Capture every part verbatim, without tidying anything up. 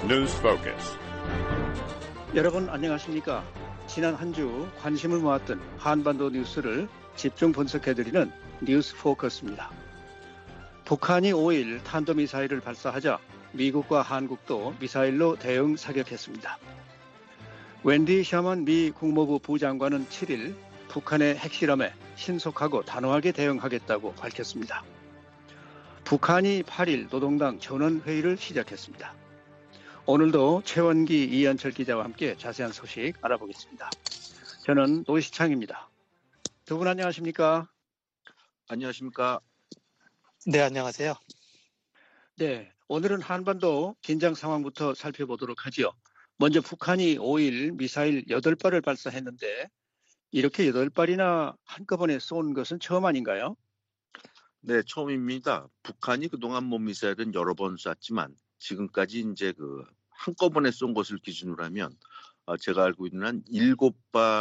News Focus. 여러분 안녕하십니까? 지난 한 주 관심을 모았던 한반도 뉴스를 집중 분석해드리는 뉴스 포커스입니다. 북한이 오일 탄도미사일을 발사하자 미국과 한국도 미사일로 대응 사격했습니다. 웬디 셔먼 미 국무부 부장관은 칠 일 북한의 핵실험에 신속하고 단호하게 대응하겠다고 밝혔습니다. 북한이 팔 일 노동당 전원회의를 시작했습니다. 오늘도 최원기, 이현철 기자와 함께 자세한 소식 알아보겠습니다. 저는 노시창입니다. 두 분 안녕하십니까? 안녕하십니까? 네, 안녕하세요. 네, 오늘은 한반도 긴장 상황부터 살펴보도록 하죠. 먼저 북한이 오일 미사일 여덟 발을 발사했는데 이렇게 여덟 발이나 한꺼번에 쏜 것은 처음 아닌가요? 네, 처음입니다. 북한이 그동안 뭐 미사일은 여러 번 쐈지만 지금까지 이제 그 한꺼번에 쏜 것을 기준으로 하면 어, 제가 알고 있는 한 일곱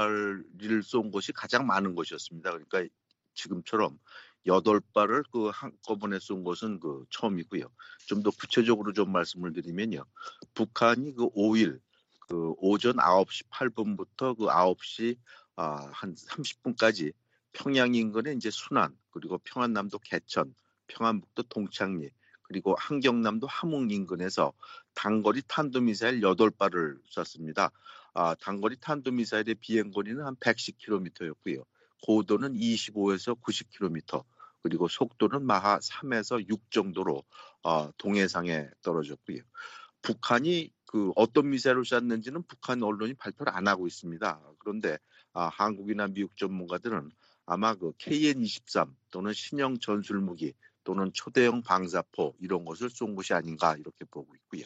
발을 쏜 것이 가장 많은 것이었습니다. 그러니까 지금처럼 여덟 발을 그 한꺼번에 쏜 것은 그 처음이고요. 좀 더 구체적으로 좀 말씀을 드리면요. 북한이 그 오일 그 오전 아홉 시 팔 분부터 그 아홉 시 아, 한 삼십 분까지 평양 인근에 이제 순안, 그리고 평안남도 개천, 평안북도 동창리, 그리고 한경남도 함흥 인근에서 단거리 탄도미사일 여덟 발을 쐈습니다. 아, 단거리 탄도미사일의 비행거리는 한 백십 킬로미터였고요. 고도는 이십오에서 구십 킬로미터, 그리고 속도는 마하 삼에서 육 정도로 어, 동해상에 떨어졌고요. 북한이 그 어떤 미사일을 쐈는지는 북한 언론이 발표를 안 하고 있습니다. 그런데 아, 한국이나 미국 전문가들은 아마 그 케이엔 이십삼 또는 신형 전술무기 또는 초대형 방사포 이런 것을 쏜 것이 아닌가 이렇게 보고 있고요.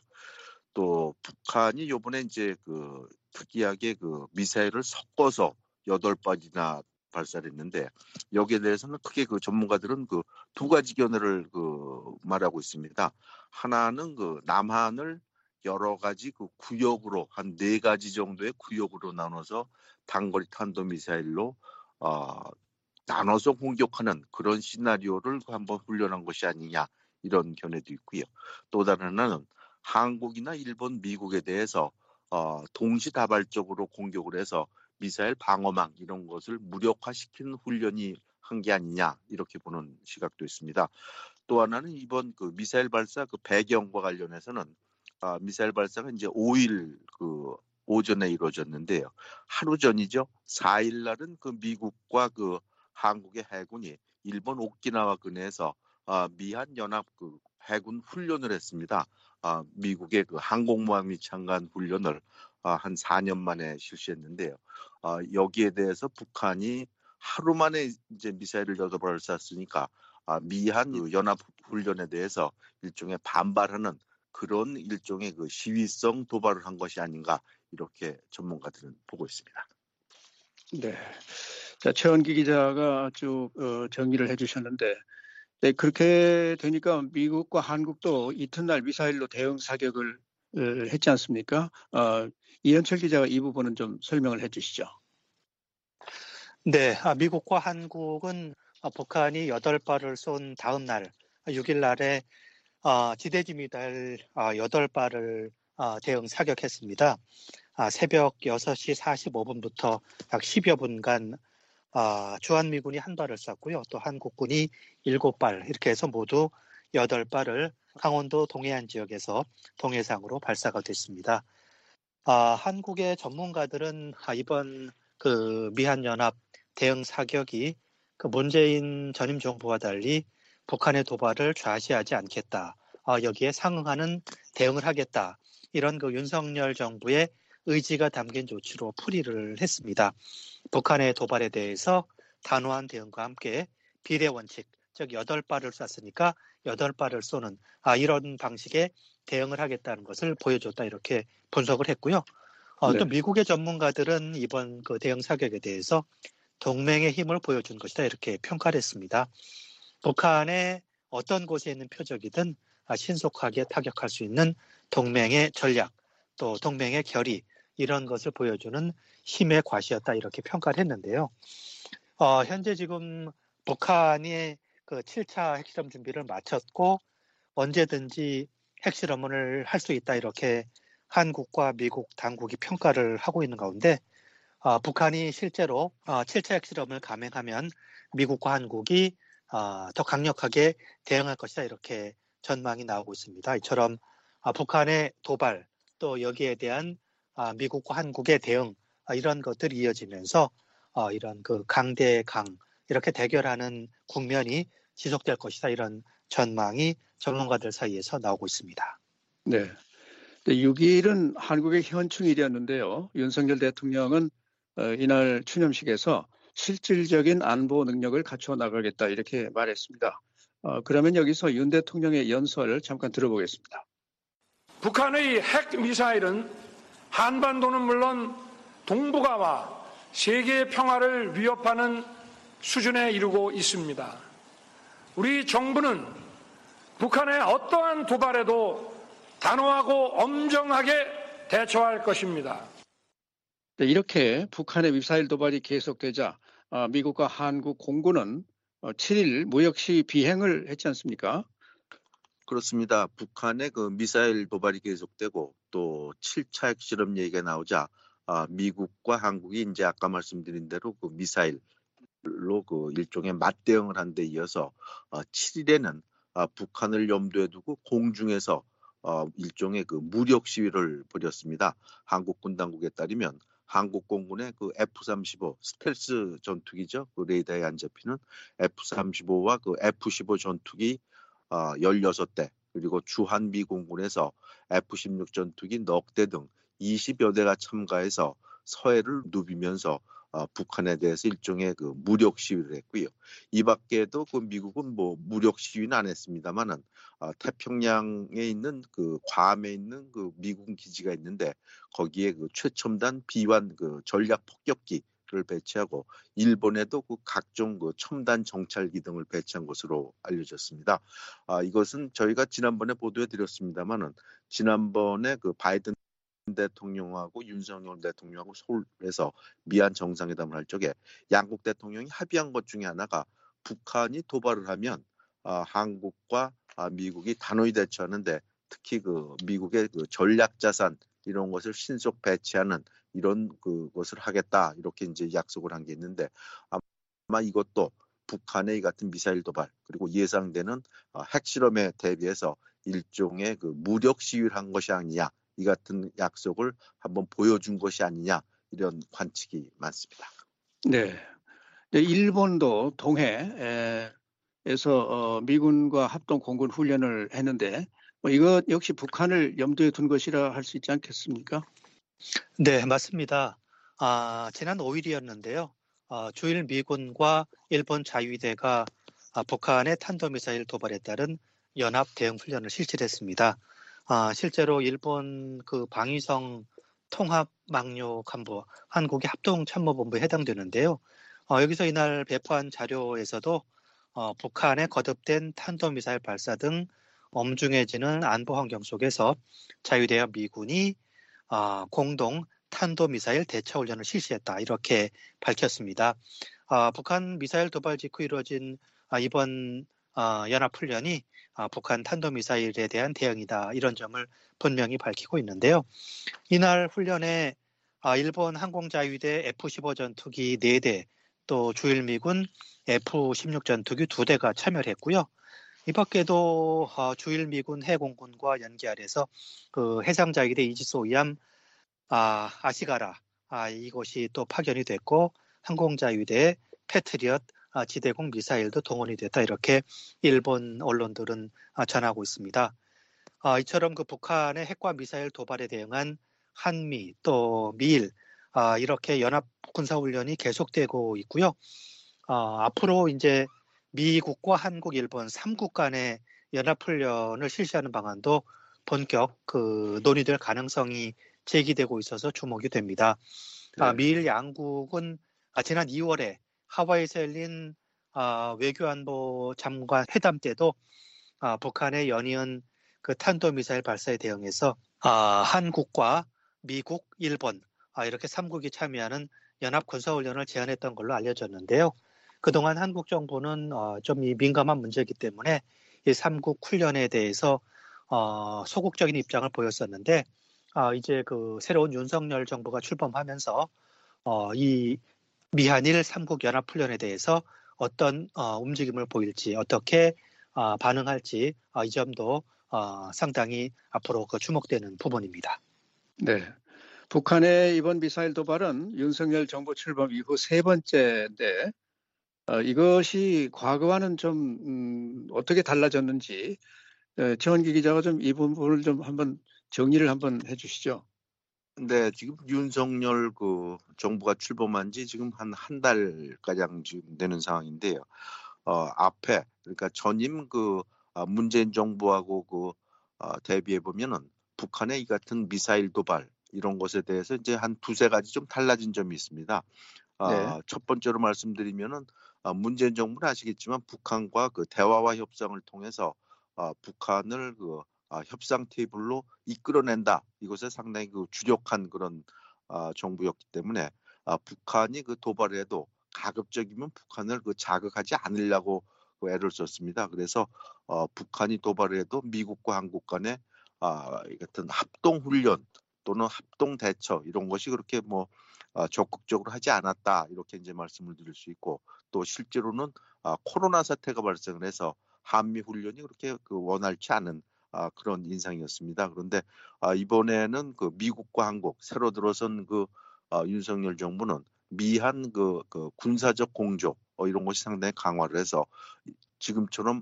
또 북한이 이번에 이제 그 특이하게 그 미사일을 섞어서 여덟 발이나 발사를 했는데 여기에 대해서는 크게 그 전문가들은 그 두 가지 견해를 그 말하고 있습니다. 하나는 그 남한을 여러 가지 그 구역으로 한 네 가지 정도의 구역으로 나눠서 단거리 탄도미사일로 어, 나눠서 공격하는 그런 시나리오를 한번 훈련한 것이 아니냐 이런 견해도 있고요. 또 다른 하나는 한국이나 일본, 미국에 대해서 어, 동시다발적으로 공격을 해서 미사일 방어망 이런 것을 무력화시키는 훈련이 한 게 아니냐 이렇게 보는 시각도 있습니다. 또 하나는 이번 그 미사일 발사 그 배경과 관련해서는 아, 미사일 발사가 이제 오 일 그 오전에 이루어졌는데요. 하루 전이죠. 사 일 날은 그 미국과 그 한국의 해군이 일본 오키나와 근해에서 아, 미한 연합 그 해군 훈련을 했습니다. 아, 미국의 그 항공모함 이창간 훈련을 아, 한 사 년 만에 실시했는데요. 아, 여기에 대해서 북한이 하루 만에 이제 미사일을 여덟 발을 쐈으니까 아, 미한 그 연합 훈련에 대해서 일종의 반발하는 그런 일종의 그 시위성 도발을 한 것이 아닌가 이렇게 전문가들은 보고 있습니다. 네. 자, 최원기 기자가 쭉 어, 정리를 해주셨는데, 네, 그렇게 되니까 미국과 한국도 이튿날 미사일로 대응 사격을 어, 했지 않습니까? 어, 이현철 기자가 이 부분은 좀 설명을 해주시죠. 네, 아, 미국과 한국은 아, 북한이 여덟 발을 쏜 다음 날, 육 일 날에 아, 지대지 미사일 아, 여덟 발을 아, 대응 사격했습니다. 아, 새벽 여섯 시 사십오 분부터 약 십여 분간 아, 주한미군이 한 발을 쐈고요. 또 한국군이 일곱 발, 이렇게 해서 모두 여덟 발을 강원도 동해안 지역에서 동해상으로 발사가 됐습니다. 아, 한국의 전문가들은 아, 이번 그 미한연합 대응 사격이 그 문재인 전임 정부와 달리 북한의 도발을 좌시하지 않겠다. 아, 여기에 상응하는 대응을 하겠다. 이런 그 윤석열 정부의 의지가 담긴 조치로 풀이를 했습니다. 북한의 도발에 대해서 단호한 대응과 함께 비례 원칙, 즉 여덟 발을 쐈으니까 여덟 발을 쏘는 아, 이런 방식의 대응을 하겠다는 것을 보여줬다 이렇게 분석을 했고요. 어, 네. 또 미국의 전문가들은 이번 그 대응 사격에 대해서 동맹의 힘을 보여준 것이다 이렇게 평가를 했습니다. 북한의 어떤 곳에 있는 표적이든 신속하게 타격할 수 있는 동맹의 전략, 또 동맹의 결의 이런 것을 보여주는 힘의 과시였다 이렇게 평가를 했는데요. 어, 현재 지금 북한이 그 칠 차 핵실험 준비를 마쳤고 언제든지 핵실험을 할 수 있다 이렇게 한국과 미국 당국이 평가를 하고 있는 가운데 어, 북한이 실제로 어, 칠 차 핵실험을 감행하면 미국과 한국이 어, 더 강력하게 대응할 것이다 이렇게 전망이 나오고 있습니다. 이처럼 어, 북한의 도발 또 여기에 대한 어, 미국과 한국의 대응 어, 이런 것들이 이어지면서 어, 이런 그 강대 강 이렇게 대결하는 국면이 지속될 것이다 이런 전망이 전문가들 사이에서 나오고 있습니다. 네. 육 일은 한국의 현충일이었는데요. 윤석열 대통령은 이날 추념식에서 실질적인 안보 능력을 갖춰 나가겠다 이렇게 말했습니다. 그러면 여기서 윤 대통령의 연설을 잠깐 들어보겠습니다. 북한의 핵미사일은 한반도는 물론 동북아와 세계의 평화를 위협하는 수준에 이르고 있습니다. 우리 정부는 북한의 어떠한 도발에도 단호하고 엄정하게 대처할 것입니다. 이렇게 북한의 미사일 도발이 계속되자 미국과 한국 공군은 칠 일 무역시 비행을 했지 않습니까? 그렇습니다. 북한의 그 미사일 도발이 계속되고 또 칠 차 핵실험 얘기가 나오자 미국과 한국이 이제 아까 말씀드린 대로 그 미사일로 그 일종의 맞대응을 한 데 이어서 칠 일에는 북한을 염두에 두고 공중에서 어, 일종의 그 무력 시위를 벌였습니다. 한국군 당국에 따르면 한국 공군의 그 에프 삼십오 스텔스 전투기죠. 그 레이더에 안 잡히는 에프 삼십오와 그 에프 십오 전투기 어, 열여섯 대 그리고 주한미 공군에서 에프 십육 전투기 넉 대 등 이십여 대가 참가해서 서해를 누비면서 어, 북한에 대해서 일종의 그 무력 시위를 했고요. 이 밖에도 그 미국은 뭐 무력 시위는 안 했습니다만은 어, 태평양에 있는 그 괌에 있는 그 미군 기지가 있는데 거기에 그 최첨단 비완 그 전략 폭격기를 배치하고 일본에도 그 각종 그 첨단 정찰기 등을 배치한 것으로 알려졌습니다. 아, 이것은 저희가 지난번에 보도해드렸습니다만은 지난번에 그 바이든 대통령하고 윤석열 대통령하고 서울에서 미얀 정상회담을 할 적에 양국 대통령이 합의한 것 중에 하나가 북한이 도발을 하면 아, 한국과 아, 미국이 단호히 대처하는데 특히 그 미국의 그 전략 자산 이런 것을 신속 배치하는 이런 그것을 하겠다 이렇게 이제 약속을 한 게 있는데 아마 이것도 북한의 이 같은 미사일 도발 그리고 예상되는 아, 핵실험에 대비해서 일종의 그 무력 시위를 한 것이 아니냐. 이 같은 약속을 한번 보여준 것이 아니냐 이런 관측이 많습니다. 네, 일본도 동해에서 미군과 합동 공군 훈련을 했는데 이거 역시 북한을 염두에 둔 것이라 할 수 있지 않겠습니까? 네, 맞습니다. 아, 지난 오 일이었는데요. 아, 주일 미군과 일본 자위대가 아, 북한의 탄도미사일 도발에 따른 연합 대응 훈련을 실시했습니다. 아, 실제로 일본 그 방위성 통합망료 간부 한국의 합동참모본부에 해당되는데요. 어, 여기서 이날 배포한 자료에서도 어, 북한의 거듭된 탄도미사일 발사 등 엄중해지는 안보 환경 속에서 자위대와 미군이 어, 공동 탄도미사일 대처훈련을 실시했다 이렇게 밝혔습니다. 어, 북한 미사일 도발 직후 이루어진 어, 이번 어, 연합훈련이 어, 북한 탄도미사일에 대한 대응이다 이런 점을 분명히 밝히고 있는데요. 이날 훈련에 어, 일본 항공자위대 에프 십오 전투기 네 대 또 주일미군 에프 십육 전투기 두 대가 참여를 했고요. 이 밖에도 어, 주일미군 해공군과 연계하여서 그 해상자위대 이지소이암 아, 아시가라 아, 이곳이 또 파견이 됐고 항공자위대 패트리엇 아, 지대공 미사일도 동원이 됐다 이렇게 일본 언론들은 아, 전하고 있습니다. 아, 이처럼 그 북한의 핵과 미사일 도발에 대응한 한미 또 미일 아, 이렇게 연합 군사훈련이 계속되고 있고요. 아, 앞으로 이제 미국과 한국, 일본 삼 국 간의 연합훈련을 실시하는 방안도 본격 그 논의될 가능성이 제기되고 있어서 주목이 됩니다. 네. 아, 미일 양국은 아, 지난 이월에 하와이에서 열린 아, 외교안보 장관 회담 때도 아, 북한의 연이은 그 탄도미사일 발사에 대응해서 아, 한국과 미국, 일본 아, 이렇게 삼 국이 참여하는 연합 군사훈련을 제안했던 걸로 알려졌는데요. 그동안 한국 정부는 어, 좀 이 민감한 문제이기 때문에 이 삼 국 훈련에 대해서 어, 소극적인 입장을 보였었는데 아, 이제 그 새로운 윤석열 정부가 출범하면서 어, 이 미한일 삼국 연합훈련에 대해서 어떤 어, 움직임을 보일지, 어떻게 어, 반응할지 어, 이 점도 어, 상당히 앞으로 그 주목되는 부분입니다. 네. 북한의 이번 미사일 도발은 윤석열 정부 출범 이후 세 번째인데 어, 이것이 과거와는 좀 음, 어떻게 달라졌는지 에, 최원기 기자가 좀 이 부분을 좀 한번 정리를 한번 해주시죠. 네, 지금 윤석열 그 정부가 출범한 지 지금 한 한 달 가량 지금 되는 상황인데요. 어, 앞에 그러니까 전임 그 아, 문재인 정부하고 그 어, 대비해 보면은 북한의 이 같은 미사일 도발 이런 것에 대해서 이제 한 두세 가지 좀 달라진 점이 있습니다. 네, 아, 첫 번째로 말씀드리면은 아, 문재인 정부는 아시겠지만 북한과 그 대화와 협상을 통해서 아, 북한을 그 아, 협상 테이블로 이끌어낸다. 이것에 상당히 그 주력한 그런 아, 정부였기 때문에 아, 북한이 그 도발해도 가급적이면 북한을 그 자극하지 않으려고 그 애를 썼습니다. 그래서 어, 북한이 도발해도 미국과 한국 간의 아, 이 같은 합동 훈련 또는 합동 대처 이런 것이 그렇게 뭐 어, 적극적으로 하지 않았다 이렇게 이제 말씀을 드릴 수 있고 또 실제로는 아, 코로나 사태가 발생을 해서 한미 훈련이 그렇게 그 원활치 않은 아, 그런 인상이었습니다. 그런데 아, 이번에는 그 미국과 한국 새로 들어선 그 아, 윤석열 정부는 미한 그, 그 군사적 공조 어, 이런 것이 상당히 강화를 해서 지금처럼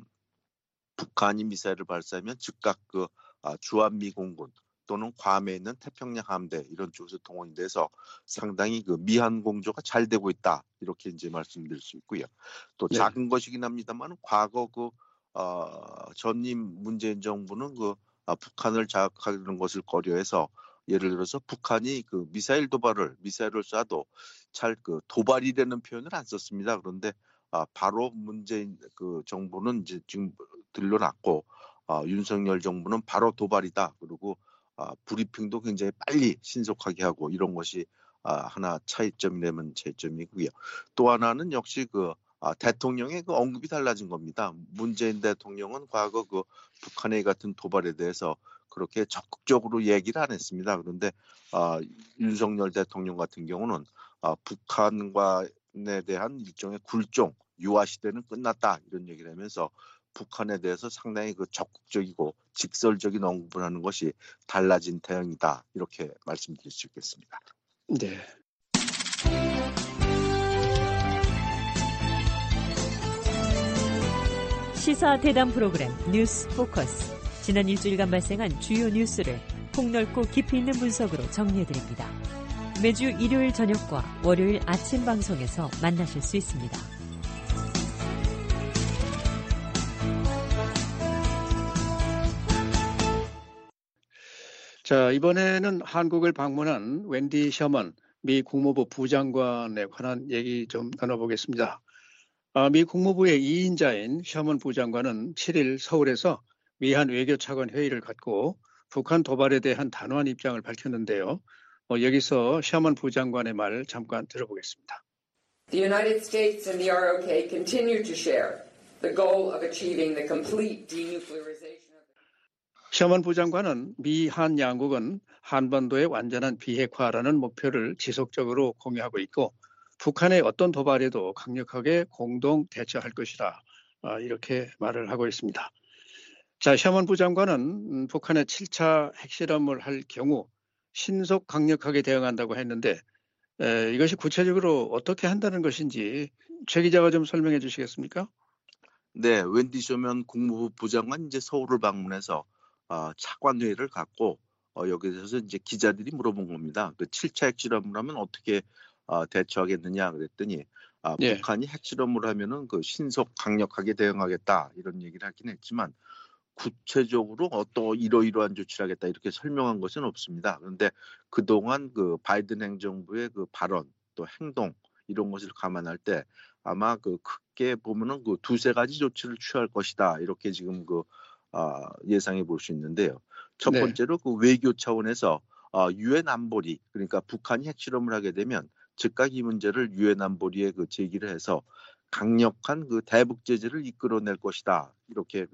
북한이 미사일을 발사하면 즉각 그 아, 주한미 공군 또는 괌에 있는 태평양 함대 이런 쪽에서 동원이 돼서 상당히 그 미한 공조가 잘 되고 있다 이렇게 이제 말씀드릴 수 있고요. 또 네, 작은 것이긴 합니다만 과거 그 어, 전임 문재인 정부는 그 아, 북한을 자극하는 것을 고려해서 예를 들어서 북한이 그 미사일 도발을 미사일을 쏴도 잘 그 도발이라는 표현을 안 썼습니다. 그런데 아, 바로 문재인 그 정부는 이제 지금 들러났고 아, 윤석열 정부는 바로 도발이다. 그리고 아, 브리핑도 굉장히 빨리 신속하게 하고 이런 것이 아, 하나 차이점이라면 차이점이고요. 또 하나는 역시 그 아, 대통령의 그 언급이 달라진 겁니다. 문재인 대통령은 과거 그 북한의 같은 도발에 대해서 그렇게 적극적으로 얘기를 안 했습니다. 그런데 아, 윤석열 대통령 같은 경우는 아, 북한과에 대한 일종의 굴종, 유화 시대는 끝났다 이런 얘기를 하면서 북한에 대해서 상당히 그 적극적이고 직설적인 언급을 하는 것이 달라진 대응이다 이렇게 말씀드릴 수 있겠습니다. 네. 시사 대담 프로그램 뉴스 포커스. 지난 일주일간 발생한 주요 뉴스를 폭넓고 깊이 있는 분석으로 정리해드립니다. 매주 일요일 저녁과 월요일 아침 방송에서 만나실 수 있습니다. 자, 이번에는 한국을 방문한 웬디 셔먼 미 국무부 부장관에 관한 얘기 좀 나눠보겠습니다. 아, 미 국무부의 이 인자인 셔먼 부장관은 칠 일 서울에서 미한 외교차관 회의를 갖고 북한 도발에 대한 단호한 입장을 밝혔는데요. 어, 여기서 셔먼 부장관의 말 잠깐 들어보겠습니다. The United States and the R O K continue to share the goal of achieving the complete denuclearization. 셔먼 부장관은 미, 한 양국은 한반도의 완전한 비핵화라는 목표를 지속적으로 공유하고 있고 북한의 어떤 도발에도 강력하게 공동 대처할 것이다. 이렇게 말을 하고 있습니다. 자, 셔먼 부장관은 북한의 칠 차 핵실험을 할 경우 신속 강력하게 대응한다고 했는데 에, 이것이 구체적으로 어떻게 한다는 것인지 최 기자가 좀 설명해 주시겠습니까? 네, 웬디 셔먼 국무부 부장관 이제 서울을 방문해서 어, 차관 회의를 갖고 어, 여기서 이제 기자들이 물어본 겁니다. 그 칠 차 핵실험을 하면 어떻게 어, 대처하겠느냐 그랬더니 아, 예. 북한이 핵실험을 하면은 그 신속 강력하게 대응하겠다 이런 얘기를 하긴 했지만 구체적으로 어떤 이러이러한 조치를 하겠다 이렇게 설명한 것은 없습니다. 그런데 그동안 그 바이든 행정부의 그 발언 또 행동 이런 것을 감안할 때 아마 그 크게 보면은 그 두세 가지 조치를 취할 것이다 이렇게 지금 그 아, 예상해 볼 수 있는데요. 첫 네. 번째로 그 외교 차원에서 아, 유엔 안보리 그러니까 북한이 핵실험을 하게 되면 즉각 이 문제를 유엔 안보리에 그 제기를 해서 강력한 그 대북 제재를 이끌어낼 것이다 이렇게 그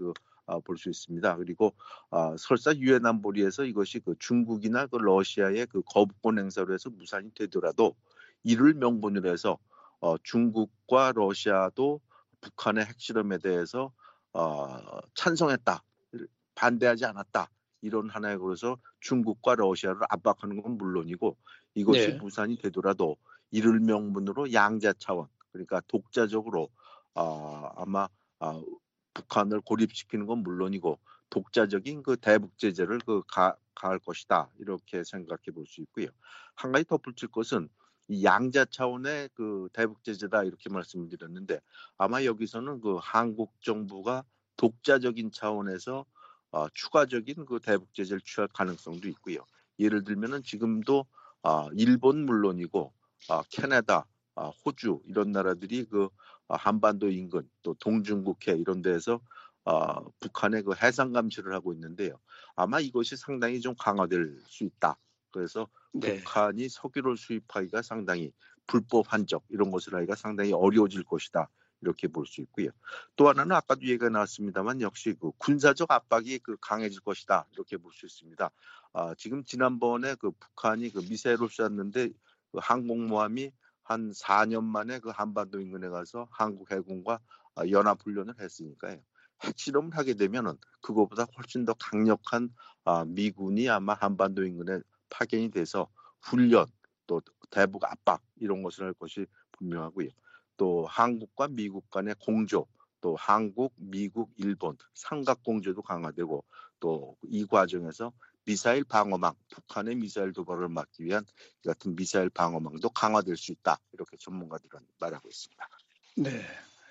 아, 볼 수 있습니다. 그리고 아, 설사 유엔 안보리에서 이것이 그 중국이나 그 러시아의 그 거부권 행사로 해서 무산이 되더라도 이를 명분으로 해서 어, 중국과 러시아도 북한의 핵실험에 대해서 어, 찬성했다, 반대하지 않았다, 이런 하나에 걸어서 중국과 러시아를 압박하는 건 물론이고 이것이 네. 무산이 되더라도 이를 명분으로 양자 차원, 그러니까 독자적으로 어, 아마 어, 북한을 고립시키는 건 물론이고 독자적인 그 대북 제재를 그 가, 가할 것이다, 이렇게 생각해 볼 수 있고요. 한 가지 덧붙일 것은 이 양자 차원의 그 대북 제재다, 이렇게 말씀을 드렸는데 아마 여기서는 그 한국 정부가 독자적인 차원에서 어, 추가적인 그 대북 제재를 취할 가능성도 있고요. 예를 들면은 지금도 어, 일본 물론이고 어, 캐나다, 어, 호주 이런 나라들이 그 어, 한반도 인근 또 동중국해 이런 데에서 어, 북한의 그 해상 감시를 하고 있는데요. 아마 이것이 상당히 좀 강화될 수 있다. 그래서 네. 북한이 석유를 수입하기가 상당히 불법 한적 이런 것을 하기가 상당히 어려워질 것이다, 이렇게 볼 수 있고요. 또 하나는 아까도 얘기가 나왔습니다만 역시 그 군사적 압박이 그 강해질 것이다, 이렇게 볼 수 있습니다. 아, 지금 지난번에 그 북한이 그 미사일을 쐈는데 그 항공모함이 한 사 년 만에 그 한반도 인근에 가서 한국 해군과 연합 훈련을 했으니까요. 핵실험을 하게 되면은 그것보다 훨씬 더 강력한 아, 미군이 아마 한반도 인근에 파견이 돼서 훈련 또 대북 압박 이런 것을 할 것이 분명하고요. 또 한국과 미국 간의 공조, 또 한국, 미국, 일본 삼각 공조도 강화되고 또 이 과정에서 미사일 방어망, 북한의 미사일 도발을 막기 위한 이 같은 미사일 방어망도 강화될 수 있다, 이렇게 전문가들은 말하고 있습니다. 네.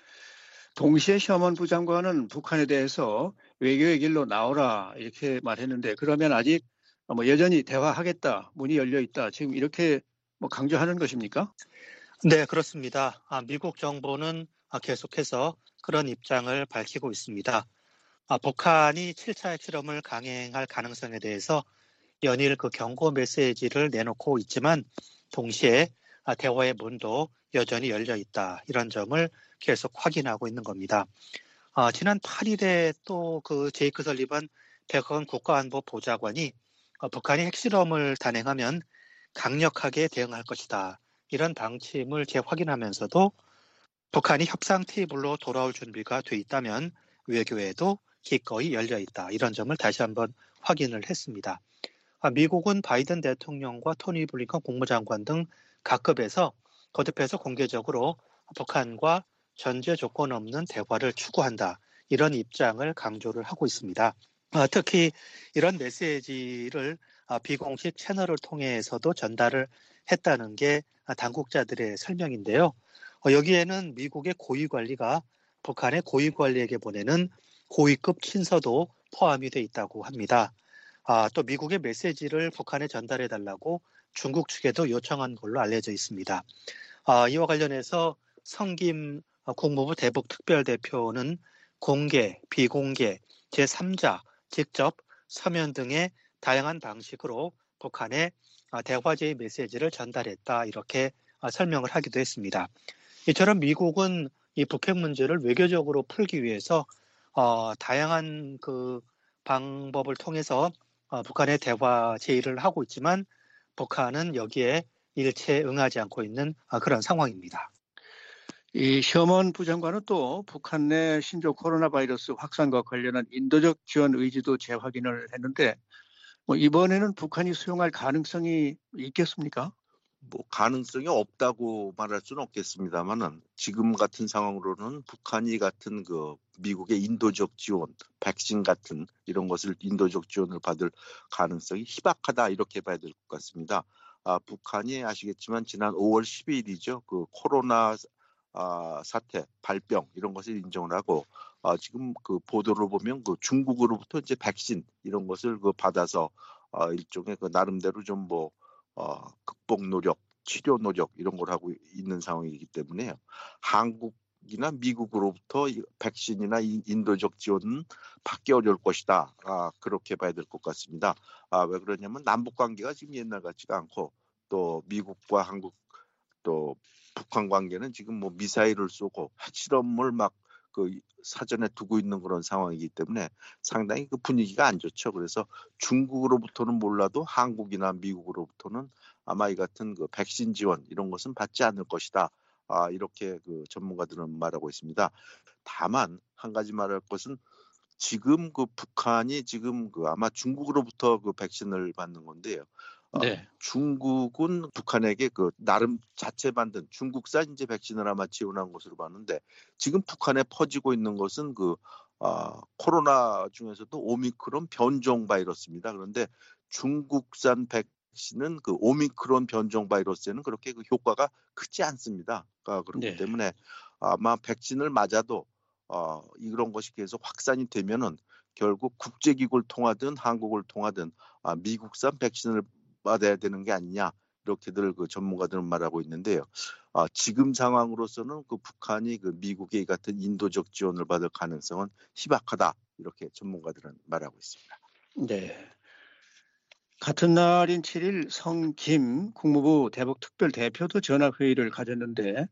동시에 셔먼 부장관은 북한에 대해서 외교의 길로 나오라 이렇게 말했는데 그러면 아직 뭐 여전히 대화하겠다, 문이 열려 있다, 지금 이렇게 뭐 강조하는 것입니까? 네, 그렇습니다. 아, 미국 정부는 아, 계속해서 그런 입장을 밝히고 있습니다. 아, 북한이 칠 차 핵실험을 강행할 가능성에 대해서 연일 그 경고 메시지를 내놓고 있지만 동시에 아, 대화의 문도 여전히 열려 있다, 이런 점을 계속 확인하고 있는 겁니다. 아, 지난 팔 일에 또 그 제이크 설리번 백악관 국가안보 보좌관이 어, 북한이 핵실험을 단행하면 강력하게 대응할 것이다, 이런 방침을 재확인하면서도 북한이 협상 테이블로 돌아올 준비가 돼 있다면 외교에도 기꺼이 열려 있다, 이런 점을 다시 한번 확인을 했습니다. 아, 미국은 바이든 대통령과 토니 블링컨 국무장관 등 각급에서 거듭해서 공개적으로 북한과 전제 조건 없는 대화를 추구한다, 이런 입장을 강조를 하고 있습니다. 아, 특히 이런 메시지를 아, 비공식 채널을 통해서도 전달을 했다는 게 당국자들의 설명인데요. 어, 여기에는 미국의 고위관리가 북한의 고위관리에게 보내는 고위급 친서도 포함이 돼 있다고 합니다. 아, 또 미국의 메시지를 북한에 전달해달라고 중국 측에도 요청한 걸로 알려져 있습니다. 아, 이와 관련해서 성김 국무부 대북특별대표는 공개, 비공개, 제삼자, 직접, 서면 등의 다양한 방식으로 북한에 대화제의 메시지를 전달했다, 이렇게 설명을 하기도 했습니다. 이처럼 미국은 이 북핵 문제를 외교적으로 풀기 위해서 어, 다양한 그 방법을 통해서 어, 북한의 대화 제의를 하고 있지만 북한은 여기에 일체 응하지 않고 있는 어, 그런 상황입니다. 이 셔먼 부장관은 또 북한 내 신종 코로나 바이러스 확산과 관련한 인도적 지원 의지도 재확인을 했는데 뭐 이번에는 북한이 수용할 가능성이 있겠습니까? 뭐 가능성이 없다고 말할 수는 없겠습니다만은 지금 같은 상황으로는 북한이 같은 그 미국의 인도적 지원, 백신 같은 이런 것을 인도적 지원을 받을 가능성이 희박하다, 이렇게 봐야 될 것 같습니다. 아, 북한이 아시겠지만 지난 오월 십이일이죠. 그 코로나 아, 사태, 발병 이런 것을 인정을 하고 아, 지금 그 보도를 보면 그 중국으로부터 이제 백신 이런 것을 그 받아서 아, 일종의 그 나름대로 좀 뭐 어, 극복 노력, 치료 노력 이런 걸 하고 있는 상황이기 때문에요. 한국이나 미국으로부터 백신이나 인도적 지원은 받기 어려울 것이다. 아, 그렇게 봐야 될 것 같습니다. 아, 왜 그러냐면 남북 관계가 지금 옛날 같지가 않고 또 미국과 한국 또 북한 관계는 지금 뭐 미사일을 쏘고 핵실험을 막 그 사전에 두고 있는 그런 상황이기 때문에 상당히 그 분위기가 안 좋죠. 그래서 중국으로부터는 몰라도 한국이나 미국으로부터는 아마 이 같은 그 백신 지원 이런 것은 받지 않을 것이다. 아, 이렇게 그 전문가들은 말하고 있습니다. 다만 한 가지 말할 것은 지금 그 북한이 지금 그 아마 중국으로부터 그 백신을 받는 건데요. 어, 네. 중국은 북한에게 그 나름 자체 만든 중국산 이제 백신을 아마 지원한 것으로 봤는데 지금 북한에 퍼지고 있는 것은 그 어, 코로나 중에서도 오미크론 변종 바이러스입니다. 그런데 중국산 백신은 그 오미크론 변종 바이러스에는 그렇게 그 효과가 크지 않습니다. 그러니까 그렇기 네. 때문에 아마 백신을 맞아도 어, 이런 것이 계속 확산이 되면은 결국 국제기구를 통하든 한국을 통하든 아, 미국산 백신을 받아야 되는 게 아니냐 이렇게들 그 전문가들은 말하고 있는데요. 아, 지금 상황으로서는 그 북한이 그 미국의 같은 인도적 지원을 받을 가능성은 희박하다 이렇게 전문가들은 말하고 있습니다. 네. 같은 날인 칠 일 성김 국무부 대북 특별 대표도 전화 회의를 가졌는데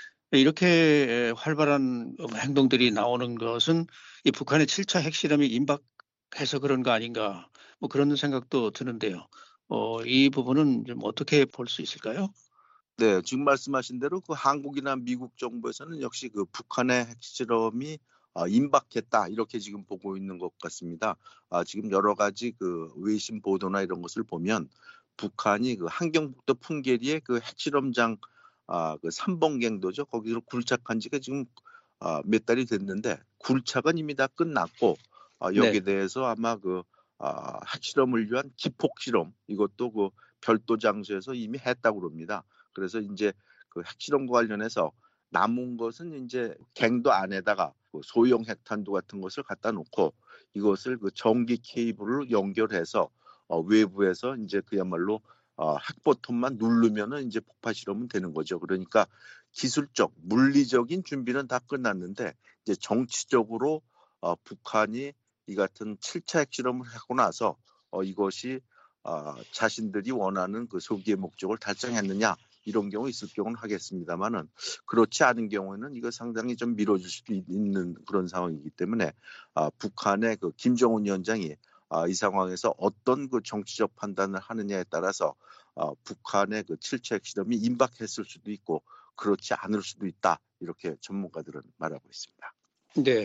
이렇게 활발한 행동들이 나오는 것은 이 북한의 칠 차 핵실험이 임박해서 그런 거 아닌가 뭐 그런 생각도 드는데요. 어, 이 부분은 좀 어떻게 볼 수 있을까요? 네, 지금 말씀하신 대로 그 한국이나 미국 정부에서는 역시 그 북한의 핵실험이 어, 임박했다 이렇게 지금 보고 있는 것 같습니다. 아, 지금 여러 가지 그 외신 보도나 이런 것을 보면 북한이 그 함경북도 풍계리의 그 핵실험장 아, 그 삼번갱도죠. 거기서 굴착한 지가 지금 아, 몇 달이 됐는데 굴착은 이미 다 끝났고 아, 여기에 네. 대해서 아마 그 아, 핵실험을 위한 기폭 실험 이것도 그 별도 장소에서 이미 했다고 그럽니다. 그래서 이제 그 핵실험과 관련해서 남은 것은 이제 갱도 안에다가 그 소형 핵탄두 같은 것을 갖다 놓고 이것을 그 전기 케이블로 연결해서 어, 외부에서 이제 그야말로 어, 핵버튼만 누르면은 이제 폭파 실험은 되는 거죠. 그러니까 기술적, 물리적인 준비는 다 끝났는데 이제 정치적으로 어, 북한이 이 같은 칠 차 핵실험을 하고 나서 어, 이것이 어, 자신들이 원하는 그 소기의 목적을 달성했느냐 이런 경우 있을 경우는 하겠습니다만은 그렇지 않은 경우에는 이거 상당히 좀 미뤄질 수도 있는 그런 상황이기 때문에 아, 북한의 그 김정은 위원장이 아, 이 상황에서 어떤 그 정치적 판단을 하느냐에 따라서 아, 북한의 그 칠 차 핵실험이 임박했을 수도 있고 그렇지 않을 수도 있다 이렇게 전문가들은 말하고 있습니다. 네.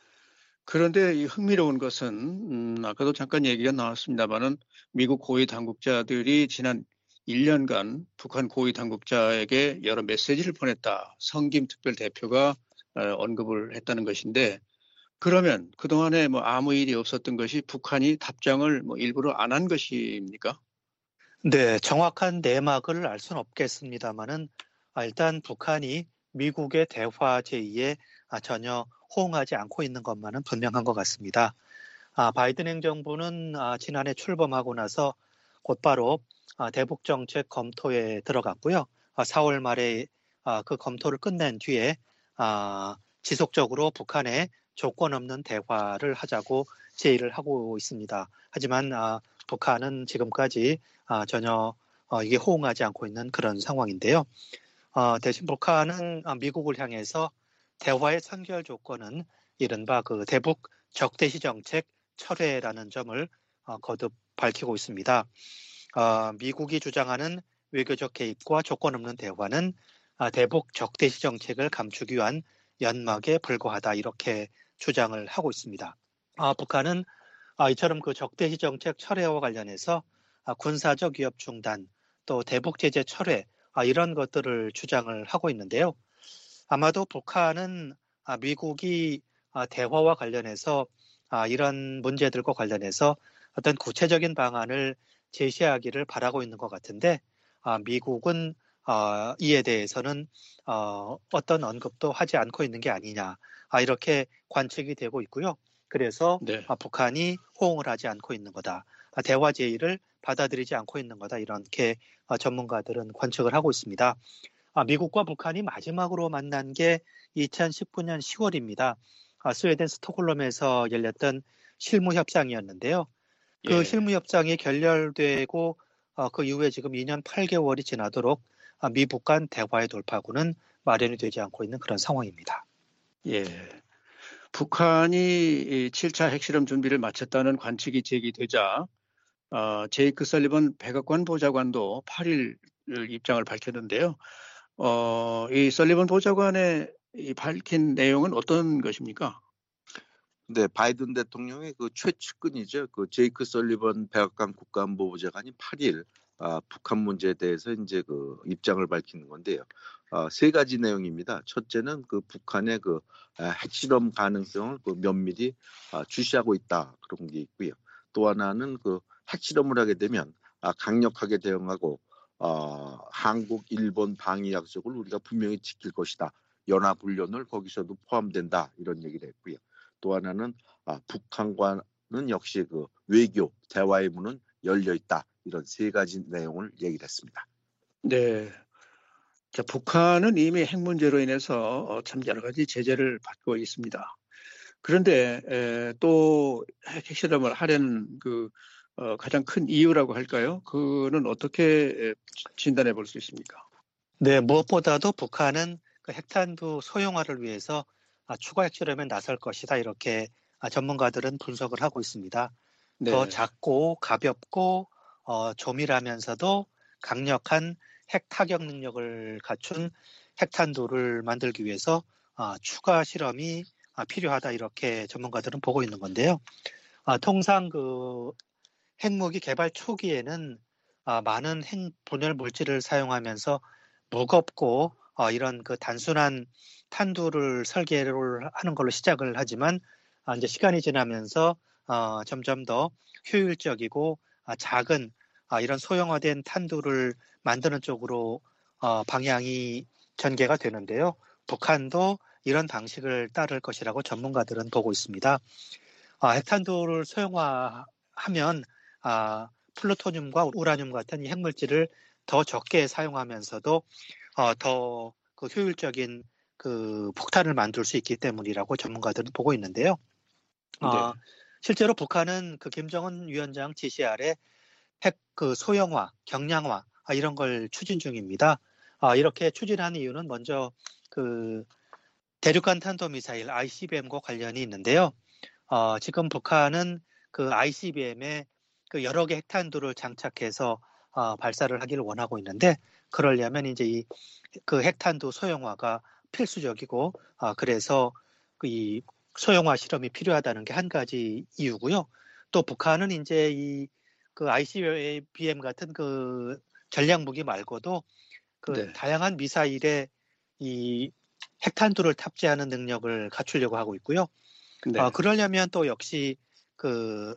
그런데 이 흥미로운 것은 음, 아까도 잠깐 얘기가 나왔습니다만은 미국 고위 당국자들이 지난 일 년간 북한 고위 당국자에게 여러 메시지를 보냈다. 성김 특별 대표가 어, 언급을 했다는 것인데 그러면 그동안에 뭐 아무 일이 없었던 것이 북한이 답장을 뭐 일부러 안 한 것입니까? 네, 정확한 내막을 알 수는 없겠습니다만은 일단 북한이 미국의 대화 제의에 전혀 호응하지 않고 있는 것만은 분명한 것 같습니다. 아, 바이든 행정부는 아, 지난해 출범하고 나서 곧바로 아, 대북 정책 검토에 들어갔고요. 아, 사월 말에 아, 그 검토를 끝낸 뒤에 아, 지속적으로 북한에 조건 없는 대화를 하자고 제의를 하고 있습니다. 하지만 아, 북한은 지금까지 아, 전혀 어, 이게 호응하지 않고 있는 그런 상황인데요. 어, 대신 북한은 미국을 향해서 대화의 선결 조건은 이른바 그 대북 적대시 정책 철회라는 점을 어, 거듭 밝히고 있습니다. 어, 미국이 주장하는 외교적 개입과 조건 없는 대화는 어, 대북 적대시 정책을 감추기 위한 연막에 불과하다 이렇게 주장을 하고 있습니다. 어, 북한은 어, 이처럼 그 적대시 정책 철회와 관련해서 어, 군사적 위협 중단 또 대북 제재 철회 어, 이런 것들을 주장을 하고 있는데요. 아마도 북한은 어, 미국이 어, 대화와 관련해서 어, 이런 문제들과 관련해서 어떤 구체적인 방안을 제시하기를 바라고 있는 것 같은데 어, 미국은 어, 이에 대해서는 어, 어떤 언급도 하지 않고 있는 게 아니냐 아, 이렇게 관측이 되고 있고요. 그래서 네. 아, 북한이 호응을 하지 않고 있는 거다. 아, 대화 제의를 받아들이지 않고 있는 거다. 이렇게 아, 전문가들은 관측을 하고 있습니다. 아, 미국과 북한이 마지막으로 만난 게 이천십구 년 시월입니다. 아, 스웨덴 스톡홀름에서 열렸던 실무협상이었는데요. 그 예. 실무협상이 결렬되고 어, 그 이후에 지금 이 년 팔 개월이 지나도록 아, 미북 간 대화의 돌파구는 마련이 되지 않고 있는 그런 상황입니다. 예. 북한이 칠 차 핵실험 준비를 마쳤다는 관측이 제기되자 어, 제이크 설리번 백악관 보좌관도 팔 일 입장을 밝혔는데요. 어, 이 설리번 보좌관의 이 밝힌 내용은 어떤 것입니까? 네, 바이든 대통령의 그 최측근이죠. 그 제이크 설리번 백악관 국가안보보좌관이 팔 일 아, 북한 문제에 대해서 이제 그 입장을 밝히는 건데요. 아, 세 가지 내용입니다. 첫째는 그 북한의 그 아, 핵실험 가능성을 그 면밀히 아, 주시하고 있다 그런 게 있고요. 또 하나는 그 핵실험을 하게 되면 아, 강력하게 대응하고 어, 한국, 일본 방위 약속을 우리가 분명히 지킬 것이다. 연합훈련을 거기서도 포함된다 이런 얘기를 했고요. 또 하나는 아, 북한과는 역시 그 외교 대화의 문은 열려 있다 이런 세 가지 내용을 얘기를 했습니다. 네, 자, 북한은 이미 핵 문제로 인해서 어, 참 여러 가지 제재를 받고 있습니다. 그런데 에, 또 핵실험을 하려는 그 어, 가장 큰 이유라고 할까요? 그는 어떻게 진단해 볼 수 있습니까? 네, 무엇보다도 북한은 그 핵탄두 소형화를 위해서 아, 추가 핵실험에 나설 것이다. 이렇게 아, 전문가들은 분석을 하고 있습니다. 네. 더 작고 가볍고 어, 조밀하면서도 강력한 핵 타격 능력을 갖춘 핵탄두를 만들기 위해서 아, 추가 실험이 아, 필요하다. 이렇게 전문가들은 보고 있는 건데요. 아, 통상 그 핵무기 개발 초기에는 아, 많은 핵 분열 물질을 사용하면서 무겁고 어, 이런 그 단순한 탄두를 설계를 하는 걸로 시작을 하지만 아, 이제 시간이 지나면서 어, 점점 더 효율적이고 아, 작은 아, 이런 소형화된 탄두를 만드는 쪽으로 어, 방향이 전개가 되는데요. 북한도 이런 방식을 따를 것이라고 전문가들은 보고 있습니다. 아, 핵탄두를 소형화하면 아, 플루토늄과 우라늄 같은 이 핵물질을 더 적게 사용하면서도 어, 더 그 효율적인 그 폭탄을 만들 수 있기 때문이라고 전문가들은 보고 있는데요. 어, 네. 실제로 북한은 그 김정은 위원장 지시 아래 핵 그 소형화, 경량화 아, 이런 걸 추진 중입니다. 아, 이렇게 추진한 이유는 먼저 그 대륙간 탄도미사일 아이씨비엠과 관련이 있는데요. 어, 지금 북한은 그 아이씨비엠에 그 여러 개 핵탄두를 장착해서 어, 발사를 하기를 원하고 있는데 그러려면 이제 이 그 핵탄두 소형화가 필수적이고 어, 그래서 그 이 소형화 실험이 필요하다는 게 한 가지 이유고요. 또 북한은 이제 이 그 아이씨비엠 같은 그 전략 무기 말고도 그 네. 다양한 미사일에 이 핵탄두를 탑재하는 능력을 갖추려고 하고 있고요. 네. 어, 그러려면 또 역시 그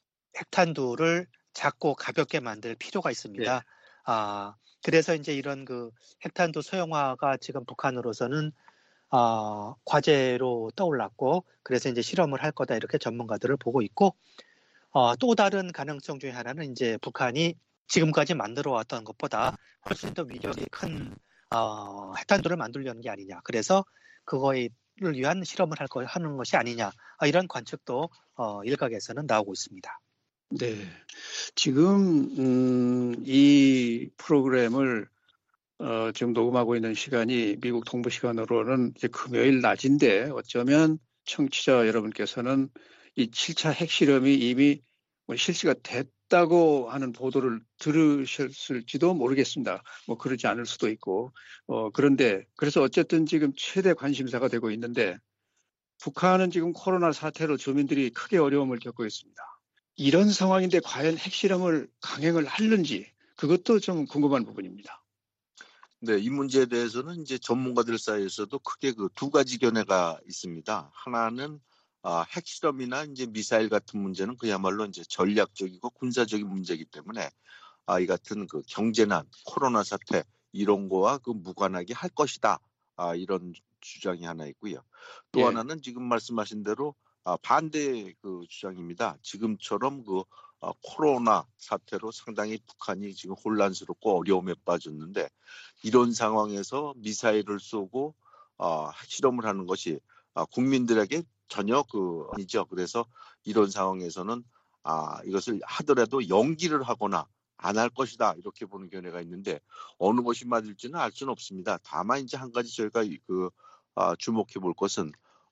핵탄두를 작고 가볍게 만들 필요가 있습니다. 네. 아, 그래서 이제 이런 그 핵탄두 소형화가 지금 북한으로서는 어, 과제로 떠올랐고, 그래서 이제 실험을 할 거다 이렇게 전문가들을 보고 있고, 어, 또 다른 가능성 중에 하나는 이제 북한이 지금까지 만들어 왔던 것보다 훨씬 더 위력이 큰 어, 핵탄두를 만들려는 게 아니냐. 그래서 그거를 위한 실험을 할 거, 하는 것이 아니냐. 아, 이런 관측도 어, 일각에서는 나오고 있습니다. 네. 지금 음, 이 프로그램을 어, 지금 녹음하고 있는 시간이 미국 동부 시간으로는 이제 금요일 낮인데 어쩌면 청취자 여러분께서는 이 칠 차 핵실험이 이미 뭐 실시가 됐다고 하는 보도를 들으셨을지도 모르겠습니다. 뭐 그러지 않을 수도 있고 어, 그런데 그래서 어쨌든 지금 최대 관심사가 되고 있는데 북한은 지금 코로나 사태로 주민들이 크게 어려움을 겪고 있습니다. 이런 상황인데 과연 핵실험을 강행을 하는지 그것도 좀 궁금한 부분입니다. 네, 이 문제에 대해서는 이제 전문가들 사이에서도 크게 그 두 가지 견해가 있습니다. 하나는 아, 핵실험이나 이제 미사일 같은 문제는 그야말로 이제 전략적이고 군사적인 문제이기 때문에 아, 이 같은 그 경제난, 코로나 사태 이런 거와 그 무관하게 할 것이다. 아, 이런 주장이 하나 있고요. 또 예. 하나는 지금 말씀하신 대로 아, 반대 그 주장입니다. 지금처럼 그 아, 코로나 사태로 상당히 북한이 지금 혼란스럽고 어려움에 빠졌는데 이런 상황에서 미사일을 쏘고 아, 핵실험을 하는 것이 아, 국민들에게 전혀 그 아니죠. 그래서 이런 상황에서는 아, 이것을 하더라도 연기를 하거나 안 할 것이다 이렇게 보는 견해가 있는데 어느 것이 맞을지는 알 수는 없습니다. 다만 이제 한 가지 저희가 그 아, 주목해 볼 것은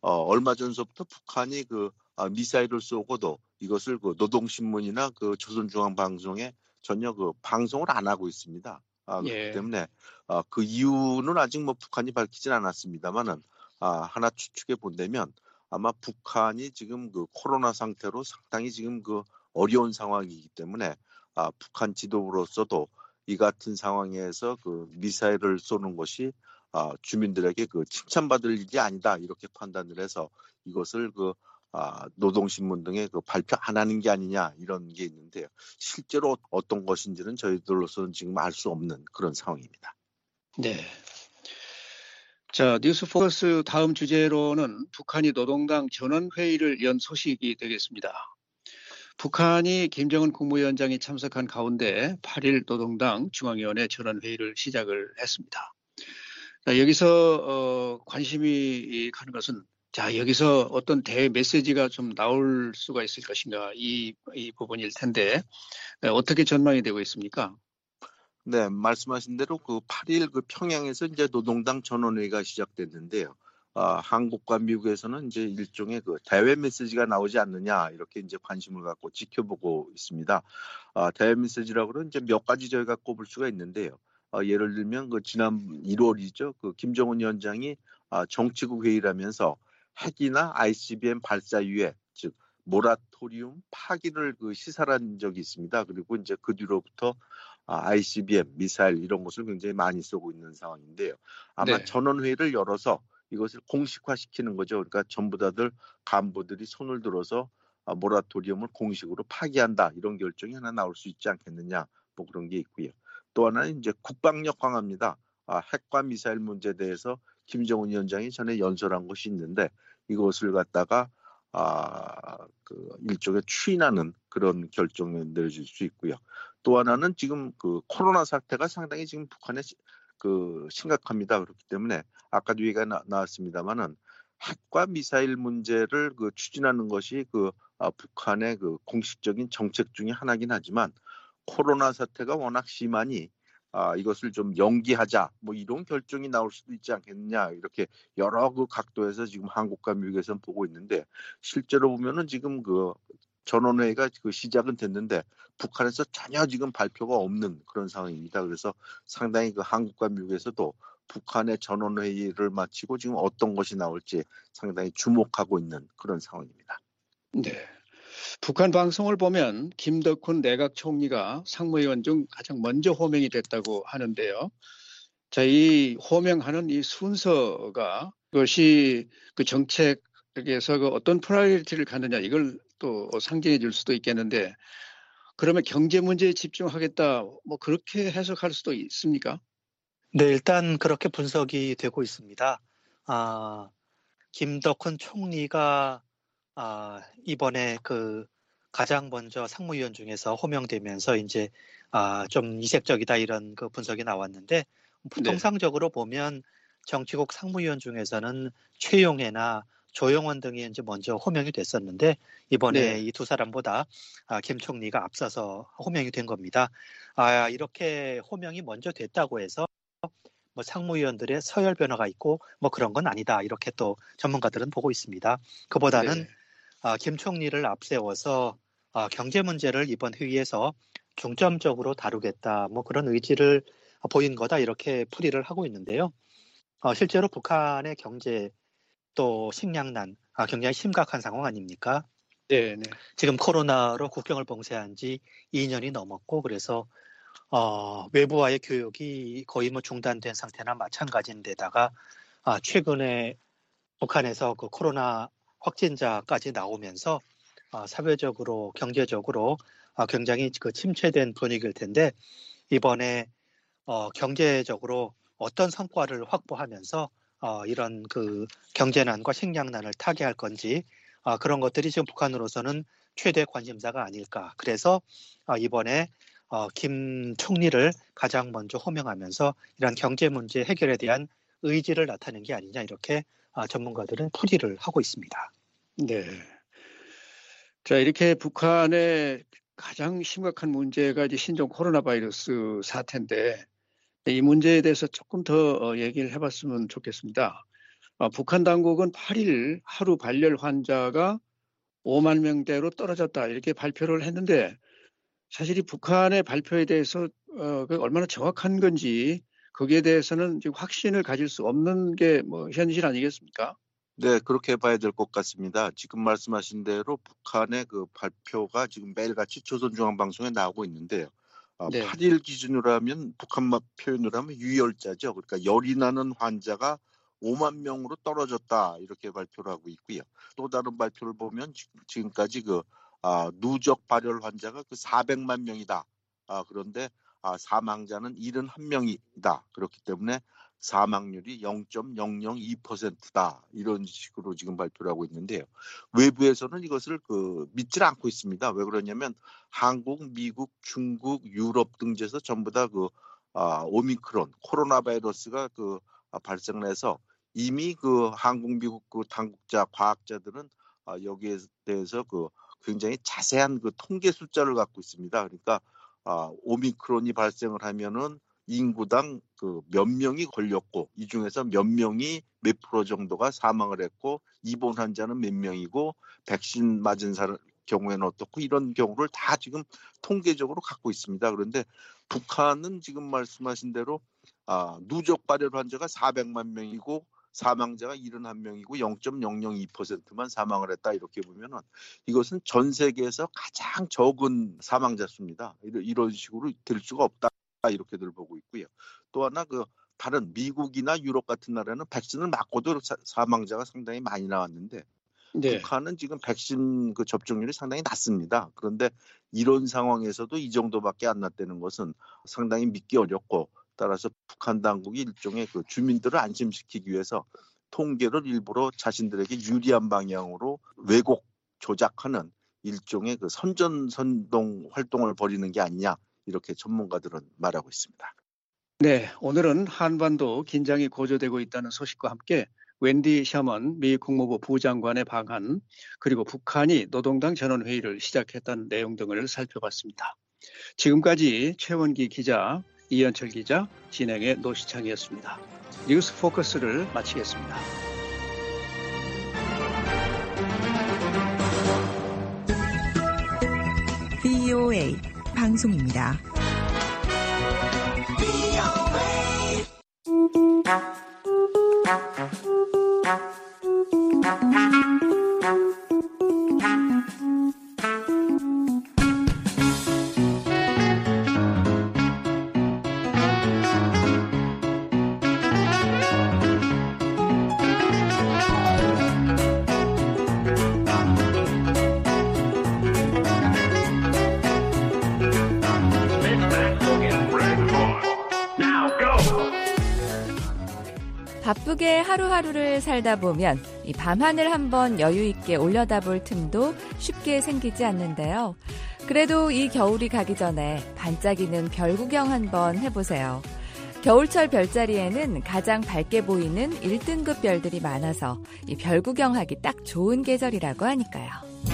어, 얼마 전서부터 북한이 그 아, 미사일을 쏘고도 이것을 그 노동신문이나 그 조선중앙방송에 전혀 그 방송을 안 하고 있습니다. 아, 그렇기 예. 때문에 아, 그 이유는 아직 뭐 북한이 밝히진 않았습니다만은 아, 하나 추측해 본다면 아마 북한이 지금 그 코로나 상태로 상당히 지금 그 어려운 상황이기 때문에 아, 북한 지도부로서도 이 같은 상황에서 그 미사일을 쏘는 것이 아, 주민들에게 그 칭찬받을 일이 아니다 이렇게 판단을 해서 이것을 그 아, 노동신문 등에 그 발표 안 하는 게 아니냐 이런 게 있는데요. 실제로 어떤 것인지는 저희들로서는 지금 알 수 없는 그런 상황입니다. 네. 자, 뉴스포커스 다음 주제로는 북한이 노동당 전원회의를 연 소식이 되겠습니다. 북한이 김정은 국무위원장이 참석한 가운데 팔 일 노동당 중앙위원회 전원회의를 시작을 했습니다. 자, 여기서 어, 관심이 가는 것은 자, 여기서 어떤 대 메시지가 좀 나올 수가 있을 것인가 이, 이 부분일 텐데 어떻게 전망이 되고 있습니까? 네, 말씀하신 대로 그 팔 일 그 평양에서 이제 노동당 전원회의가 시작됐는데요. 아, 한국과 미국에서는 이제 일종의 그 대외 메시지가 나오지 않느냐 이렇게 이제 관심을 갖고 지켜보고 있습니다. 아, 대외 메시지라고는 이제 몇 가지 저희가 꼽을 수가 있는데요. 아, 예를 들면 그 지난 일월이죠. 그 김정은 위원장이 아, 정치국 회의를 하면서 핵이나 아이씨비엠 발사 유예, 즉 모라토리움 파기를 그 시사한 적이 있습니다. 그리고 이제 그 뒤로부터 아이씨비엠, 미사일 이런 것을 굉장히 많이 쏘고 있는 상황인데요. 아마 네. 전원회의를 열어서 이것을 공식화시키는 거죠. 그러니까 전부 다들 간부들이 손을 들어서 모라토리움을 공식으로 파기한다 이런 결정이 하나 나올 수 있지 않겠느냐 뭐 그런 게 있고요. 또 하나는 이제 국방력 강화입니다. 아, 핵과 미사일 문제에 대해서 김정은 위원장이 전에 연설한 것이 있는데 이것을 갖다가 아, 그 일종의 추인하는 그런 결정을 내려질 수 있고요. 또 하나는 지금 그 코로나 사태가 상당히 지금 북한에 그 심각합니다. 그렇기 때문에 아까도 얘기가 나, 나왔습니다만은 핵과 미사일 문제를 그 추진하는 것이 그 아, 북한의 그 공식적인 정책 중에 하나긴 하지만 코로나 사태가 워낙 심하니 아, 이것을 좀 연기하자 뭐 이런 결정이 나올 수도 있지 않겠느냐 이렇게 여러 그 각도에서 지금 한국과 미국에서는 보고 있는데 실제로 보면은 지금 그 전원회의가 그 시작은 됐는데 북한에서 전혀 지금 발표가 없는 그런 상황입니다. 그래서 상당히 그 한국과 미국에서도 북한의 전원회의를 마치고 지금 어떤 것이 나올지 상당히 주목하고 있는 그런 상황입니다. 네. 북한 방송을 보면 김덕훈 내각 총리가 상무위원 중 가장 먼저 호명이 됐다고 하는데요. 자, 이 호명하는 이 순서가 그것이 그 정책에서 그 어떤 프라이어리티를 갖느냐 이걸 또 상징해 줄 수도 있겠는데 그러면 경제 문제에 집중하겠다 뭐 그렇게 해석할 수도 있습니까? 네, 일단 그렇게 분석이 되고 있습니다. 아, 김덕훈 총리가 아, 이번에 그 가장 먼저 상무위원 중에서 호명되면서 이제 아, 좀 이색적이다 이런 그 분석이 나왔는데 네. 통상적으로 보면 정치국 상무위원 중에서는 최용해나 조영원 등이 이제 먼저 호명이 됐었는데 이번에 네. 이 두 사람보다 아, 김 총리가 앞서서 호명이 된 겁니다. 아, 이렇게 호명이 먼저 됐다고 해서 뭐 상무위원들의 서열 변화가 있고 뭐 그런 건 아니다 이렇게 또 전문가들은 보고 있습니다. 그보다는 네. 아, 김 총리를 앞세워서 아, 경제 문제를 이번 회의에서 중점적으로 다루겠다 뭐 그런 의지를 보인 거다 이렇게 풀이를 하고 있는데요. 어, 실제로 북한의 경제 또 식량난 아, 굉장히 심각한 상황 아닙니까? 네. 네. 지금 코로나로 국경을 봉쇄한 지 이 년이 넘었고 그래서 어, 외부와의 교역이 거의 뭐 중단된 상태나 마찬가지인데다가 아, 최근에 북한에서 그 코로나 확진자까지 나오면서 아, 사회적으로 경제적으로 아, 굉장히 그 침체된 분위기일 텐데 이번에 어, 경제적으로 어떤 성과를 확보하면서 어, 이런 그 경제난과 식량난을 타개할 건지 아, 그런 것들이 지금 북한으로서는 최대 관심사가 아닐까. 그래서 아, 이번에 어, 김 총리를 가장 먼저 호명하면서 이런 경제 문제 해결에 대한 의지를 나타낸 게 아니냐 이렇게 아, 전문가들은 풀이를 하고 있습니다. 네. 자, 이렇게 북한의 가장 심각한 문제가 이제 신종 코로나 바이러스 사태인데 이 문제에 대해서 조금 더 얘기를 해봤으면 좋겠습니다. 아, 북한 당국은 팔 일 하루 발열 환자가 오만 명대로 떨어졌다 이렇게 발표를 했는데 사실 이 북한의 발표에 대해서 어, 그 얼마나 정확한 건지 거기에 대해서는 지금 확신을 가질 수 없는 게 뭐 현실 아니겠습니까? 네, 그렇게 봐야 될 것 같습니다. 지금 말씀하신 대로 북한의 그 발표가 지금 매일같이 조선중앙방송에 나오고 있는데요. 어, 네. 팔 일 기준으로 하면 북한말 표현으로 하면 유혈자죠. 그러니까 열이 나는 환자가 오만 명으로 떨어졌다 이렇게 발표를 하고 있고요. 또 다른 발표를 보면 지금까지 그 아, 누적 발열 환자가 그 사백만 명이다. 아, 그런데 아, 사망자는 칠십일 명이다. 그렇기 때문에 사망률이 영 점 영영이 퍼센트다. 이런 식으로 지금 발표를 하고 있는데요. 외부에서는 이것을 그 믿질 않고 있습니다. 왜 그러냐면 한국, 미국, 중국, 유럽 등지에서 전부 다 그 아, 오미크론 코로나 바이러스가 그 아, 발생을 해서 이미 그 한국, 미국 그 당국자, 과학자들은 아, 여기에 대해서 그 굉장히 자세한 그 통계 숫자를 갖고 있습니다. 그러니까 아, 오미크론이 발생을 하면은 인구당 그 몇 명이 걸렸고 이 중에서 몇 명이 몇 프로 정도가 사망을 했고 입원 환자는 몇 명이고 백신 맞은 사람 경우에는 어떻고 이런 경우를 다 지금 통계적으로 갖고 있습니다. 그런데 북한은 지금 말씀하신 대로 아, 누적 발열 환자가 사백만 명이고 사망자가 칠십일 명이고 영 점 영영이 퍼센트만 사망을 했다 이렇게 보면은 이것은 전 세계에서 가장 적은 사망자 수입니다. 이런 식으로 될 수가 없다 이렇게들 보고 있고요. 또 하나 그 다른 미국이나 유럽 같은 나라는 백신을 맞고도 사, 사망자가 상당히 많이 나왔는데 네. 북한은 지금 백신 그 접종률이 상당히 낮습니다. 그런데 이런 상황에서도 이 정도밖에 안 났다는 것은 상당히 믿기 어렵고 따라서 북한 당국이 일종의 그 주민들을 안심시키기 위해서 통계를 일부러 자신들에게 유리한 방향으로 왜곡 조작하는 일종의 그 선전선동 활동을 벌이는 게 아니냐 이렇게 전문가들은 말하고 있습니다. 네, 오늘은 한반도 긴장이 고조되고 있다는 소식과 함께 웬디 셔먼 미 국무부 부장관의 방한 그리고 북한이 노동당 전원회의를 시작했다는 내용 등을 살펴봤습니다. 지금까지 최원기 기자, 이현철 기자, 진행의 노시창이었습니다. 뉴스 포커스를 마치겠습니다. 브이오에이 방송입니다. 바쁘게 하루하루를 살다 보면 이 밤하늘 한번 여유 있게 올려다볼 틈도 쉽게 생기지 않는데요. 그래도 이 겨울이 가기 전에 반짝이는 별 구경 한번 해보세요. 겨울철 별자리에는 가장 밝게 보이는 일 등급 별들이 많아서 이 별 구경하기 딱 좋은 계절이라고 하니까요.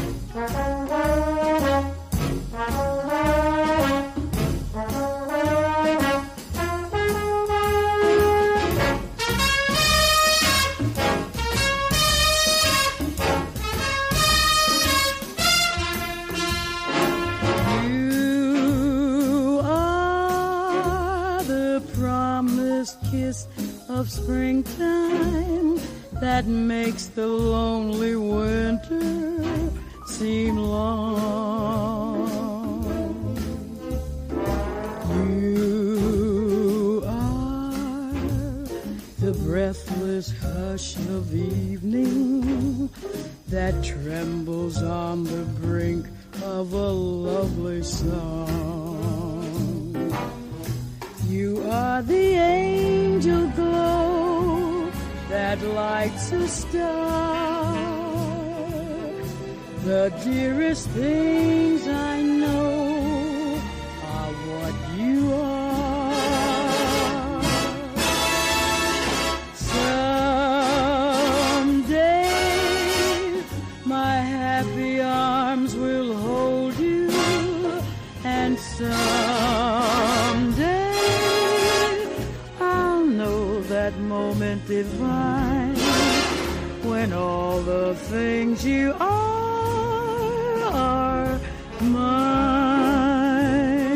Kiss of springtime that makes the lonely winter seem long. You are the breathless hush of evening that trembles on the brink of a lovely song. You are the angel glow that lights a star. The dearest things I know are what you are. Someday my happy arms will hold you, and someday that moment divine when all the things you are are mine.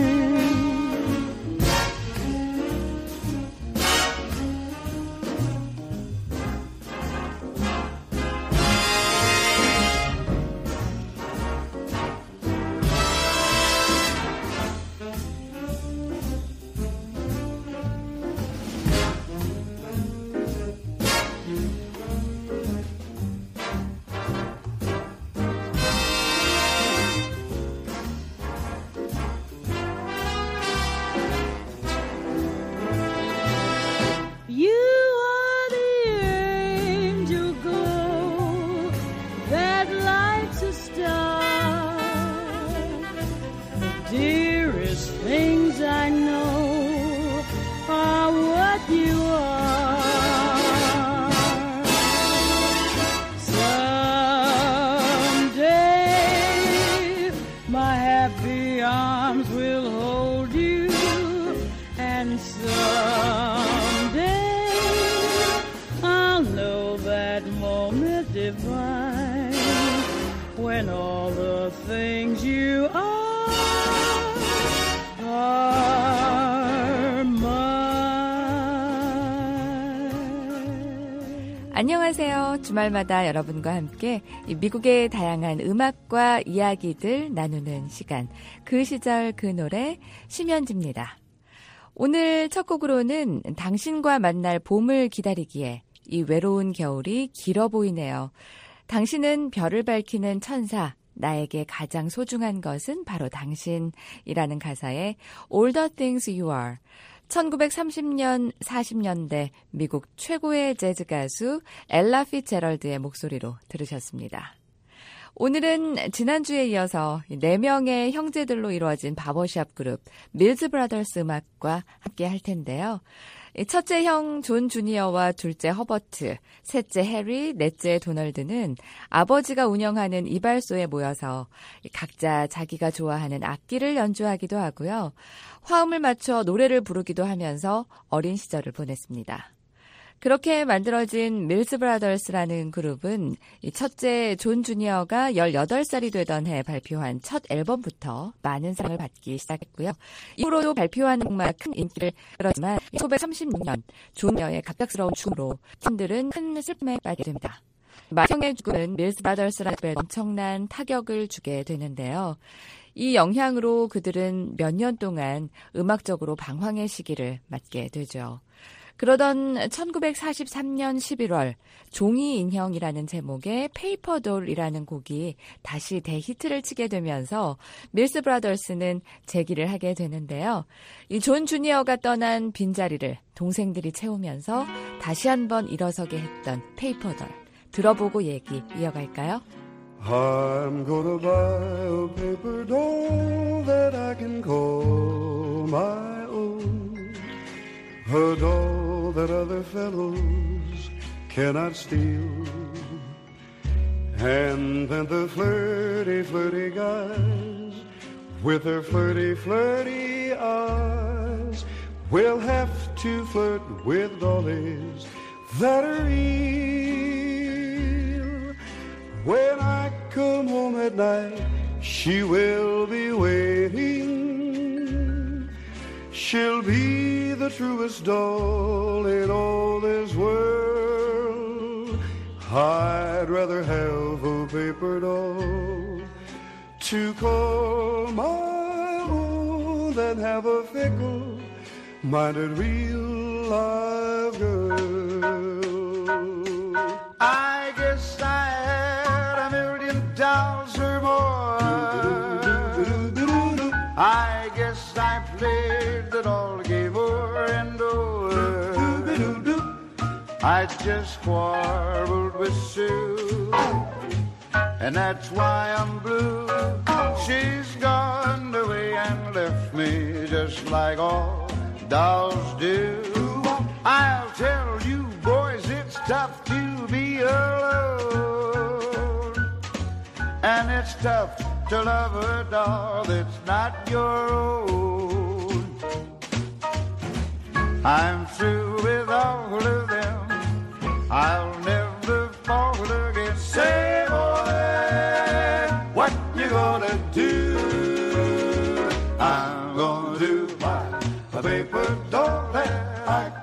When all the things you are are mine. 안녕하세요. 주말마다 여러분과 함께 미국의 다양한 음악과 이야기들 나누는 시간, 그 시절 그 노래 심연지입니다. 오늘 첫 곡으로는 당신과 만날 봄을 기다리기에 이 외로운 겨울이 길어 보이네요. 당신은 별을 밝히는 천사, 나에게 가장 소중한 것은 바로 당신이라는 가사의 All the things you are. 천구백삼십 년, 사십 년대 미국 최고의 재즈 가수 엘라 피츠제럴드의 목소리로 들으셨습니다. 오늘은 지난주에 이어서 네 명의 형제들로 이루어진 바버샵 그룹 밀즈 브라더스 음악과 함께 할 텐데요. 첫째 형 존 주니어와 둘째 허버트, 셋째 해리, 넷째 도널드는 아버지가 운영하는 이발소에 모여서 각자 자기가 좋아하는 악기를 연주하기도 하고요. 화음을 맞춰 노래를 부르기도 하면서 어린 시절을 보냈습니다. 그렇게 만들어진 밀즈 브라더스라는 그룹은 첫째 존 주니어가 열여덟 살이 되던 해 발표한 첫 앨범부터 많은 사랑을 받기 시작했고요. 이후로도 발표하는 곡마다 큰 인기를 끌었지만 천구백삼십육 년 존 주니어의 갑작스러운 죽음으로 팬들은 큰 슬픔에 빠지게 됩니다. 마형의 죽음은 밀즈 브라더스라는 그룹에 엄청난 타격을 주게 되는데요. 이 영향으로 그들은 몇 년 동안 음악적으로 방황의 시기를 맞게 되죠. 그러던 천구백사십삼 년 십일월 종이 인형이라는 제목의 페이퍼돌이라는 곡이 다시 대히트를 치게 되면서 밀즈 브라더스는 재기를 하게 되는데요. 이 존 주니어가 떠난 빈자리를 동생들이 채우면서 다시 한번 일어서게 했던 페이퍼돌. 들어보고 얘기 이어갈까요? I'm gonna buy a paper doll that I can call my own. A doll that other fellows cannot steal. And then the flirty, flirty guys with their flirty, flirty eyes will have to flirt with dollies that are real. When I come home at night, she will be waiting. She'll be the truest doll in all this world. I'd rather have a paper doll to call my own than have a fickle-minded real live girl. I guess I had a million dolls or more. I guess I played the doll game over and over. I just quarreled with Sue, and that's why I'm blue. She's gone away and left me just like all dolls do. I'll tell you boys, it's tough to be alone, and it's tough to love a doll that's not your own. I'm through with all of them. I'll never fall in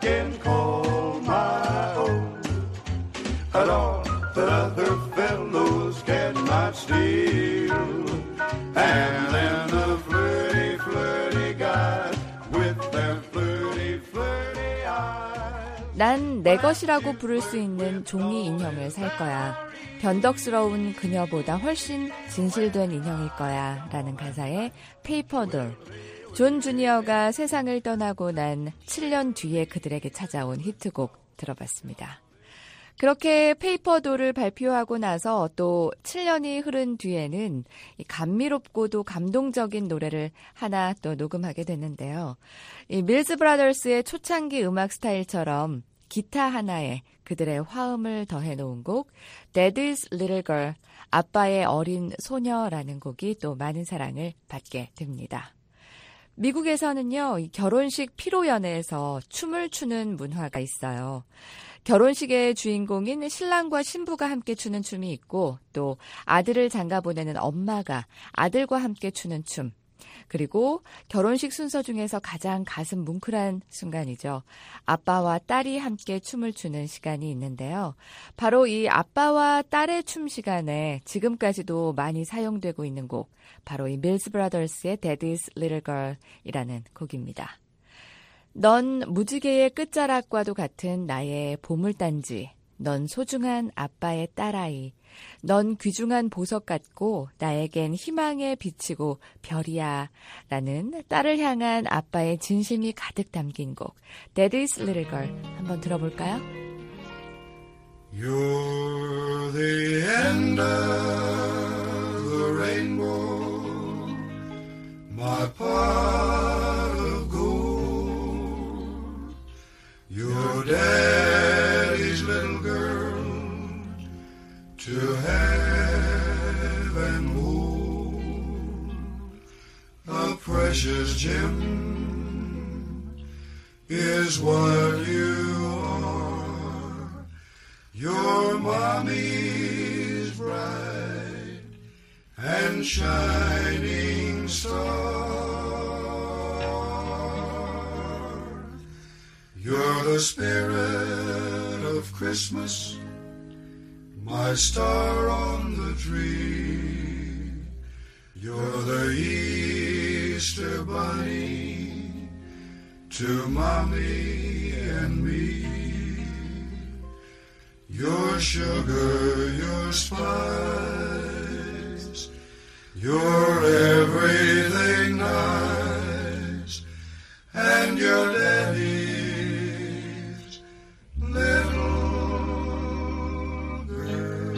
can call my own, and all that other fellows cannot steal. And then the flirty, flirty guys with their flirty, flirty eyes. 난 내 것이라고 부를 수 있는 종이 인형을 살 거야. 변덕스러운 그녀보다 훨씬 진실된 인형일 거야. 라는 가사의 페이퍼돌. 존 주니어가 세상을 떠나고 난 칠 년 뒤에 그들에게 찾아온 히트곡 들어봤습니다. 그렇게 페이퍼돌을 발표하고 나서 또 칠 년이 흐른 뒤에는 감미롭고도 감동적인 노래를 하나 또 녹음하게 됐는데요. 이 밀즈 브라더스의 초창기 음악 스타일처럼 기타 하나에 그들의 화음을 더해 놓은 곡 Daddy's Little Girl, 아빠의 어린 소녀라는 곡이 또 많은 사랑을 받게 됩니다. 미국에서는요, 이 결혼식 피로연회에서 춤을 추는 문화가 있어요. 결혼식의 주인공인 신랑과 신부가 함께 추는 춤이 있고 또 아들을 장가 보내는 엄마가 아들과 함께 추는 춤. 그리고 결혼식 순서 중에서 가장 가슴 뭉클한 순간이죠. 아빠와 딸이 함께 춤을 추는 시간이 있는데요. 바로 이 아빠와 딸의 춤 시간에 지금까지도 많이 사용되고 있는 곡, 바로 이 밀즈 브라더스의 Daddy's Little Girl이라는 곡입니다. 넌 무지개의 끝자락과도 같은 나의 보물단지, 넌 소중한 아빠의 딸아이, 넌 귀중한 보석 같고 나에겐 희망의 빛이고 별이야 라는 딸을 향한 아빠의 진심이 가득 담긴 곡 Daddy's Little Girl 한번 들어볼까요? You're the end of the rainbow, my pot of gold. You're daddy's little girl to have and hold. A precious gem is what you are. Your mommy's bright and shining star. You're the spirit of Christmas, my star on the tree. You're the Easter bunny to mommy and me. Your sugar, your spice, you're everything nice, and your daddy's little girl.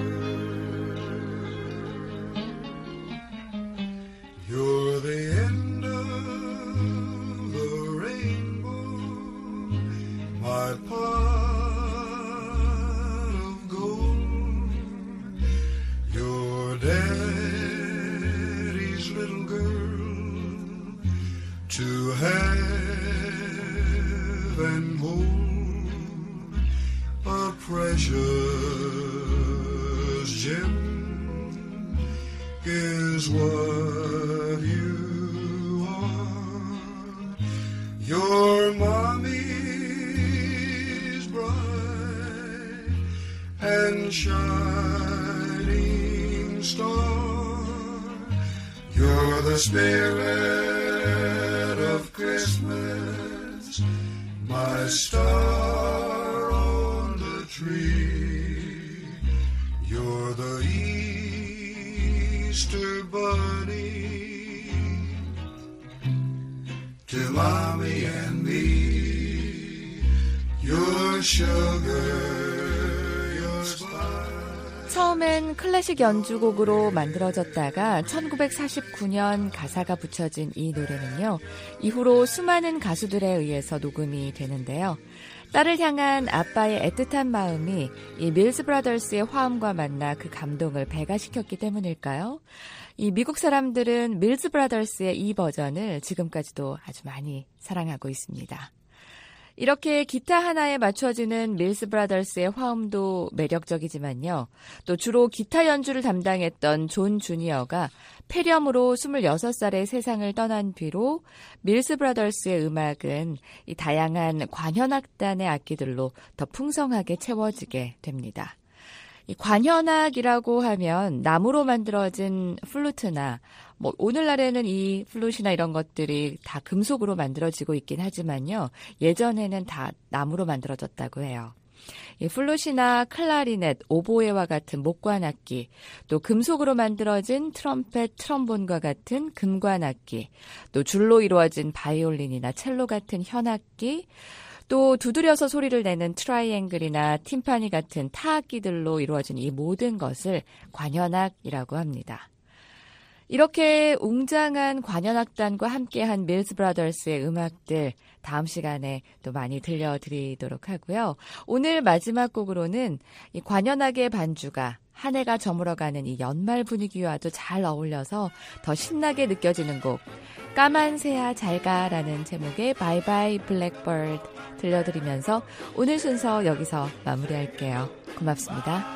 You're the end of the rainbow, my part. Daddy's little girl to have and hold. A precious gem is what you are. Your mommy's bright and shining star. You're the spirit of Christmas, my star on the tree. You're the Easter bunny to mommy and me. Your sugar, your spice. 처음엔 클래식 연주곡으로 만들어졌다가 천구백사십구 년 가사가 붙여진 이 노래는요. 이후로 수많은 가수들에 의해서 녹음이 되는데요. 딸을 향한 아빠의 애틋한 마음이 이 밀즈 브라더스의 화음과 만나 그 감동을 배가시켰기 때문일까요? 이 미국 사람들은 밀즈 브라더스의 이 버전을 지금까지도 아주 많이 사랑하고 있습니다. 이렇게 기타 하나에 맞춰지는 밀스 브라더스의 화음도 매력적이지만요. 또 주로 기타 연주를 담당했던 존 주니어가 폐렴으로 스물여섯 살에 세상을 떠난 뒤로 밀스 브라더스의 음악은 이 다양한 관현악단의 악기들로 더 풍성하게 채워지게 됩니다. 이 관현악이라고 하면 나무로 만들어진 플루트나 뭐 오늘날에는 이 플룻이나 이런 것들이 다 금속으로 만들어지고 있긴 하지만요. 예전에는 다 나무로 만들어졌다고 해요. 이 플룻이나 클라리넷, 오보에와 같은 목관악기, 또 금속으로 만들어진 트럼펫, 트럼본과 같은 금관악기, 또 줄로 이루어진 바이올린이나 첼로 같은 현악기, 또 두드려서 소리를 내는 트라이앵글이나 팀파니 같은 타악기들로 이루어진 이 모든 것을 관현악이라고 합니다. 이렇게 웅장한 관현악단과 함께한 밀스 브라더스의 음악들 다음 시간에 또 많이 들려드리도록 하고요. 오늘 마지막 곡으로는 이 관현악의 반주가 한 해가 저물어가는 이 연말 분위기와도 잘 어울려서 더 신나게 느껴지는 곡 까만 새야 잘가라는 제목의 바이바이 블랙버드 들려드리면서 오늘 순서 여기서 마무리할게요. 고맙습니다.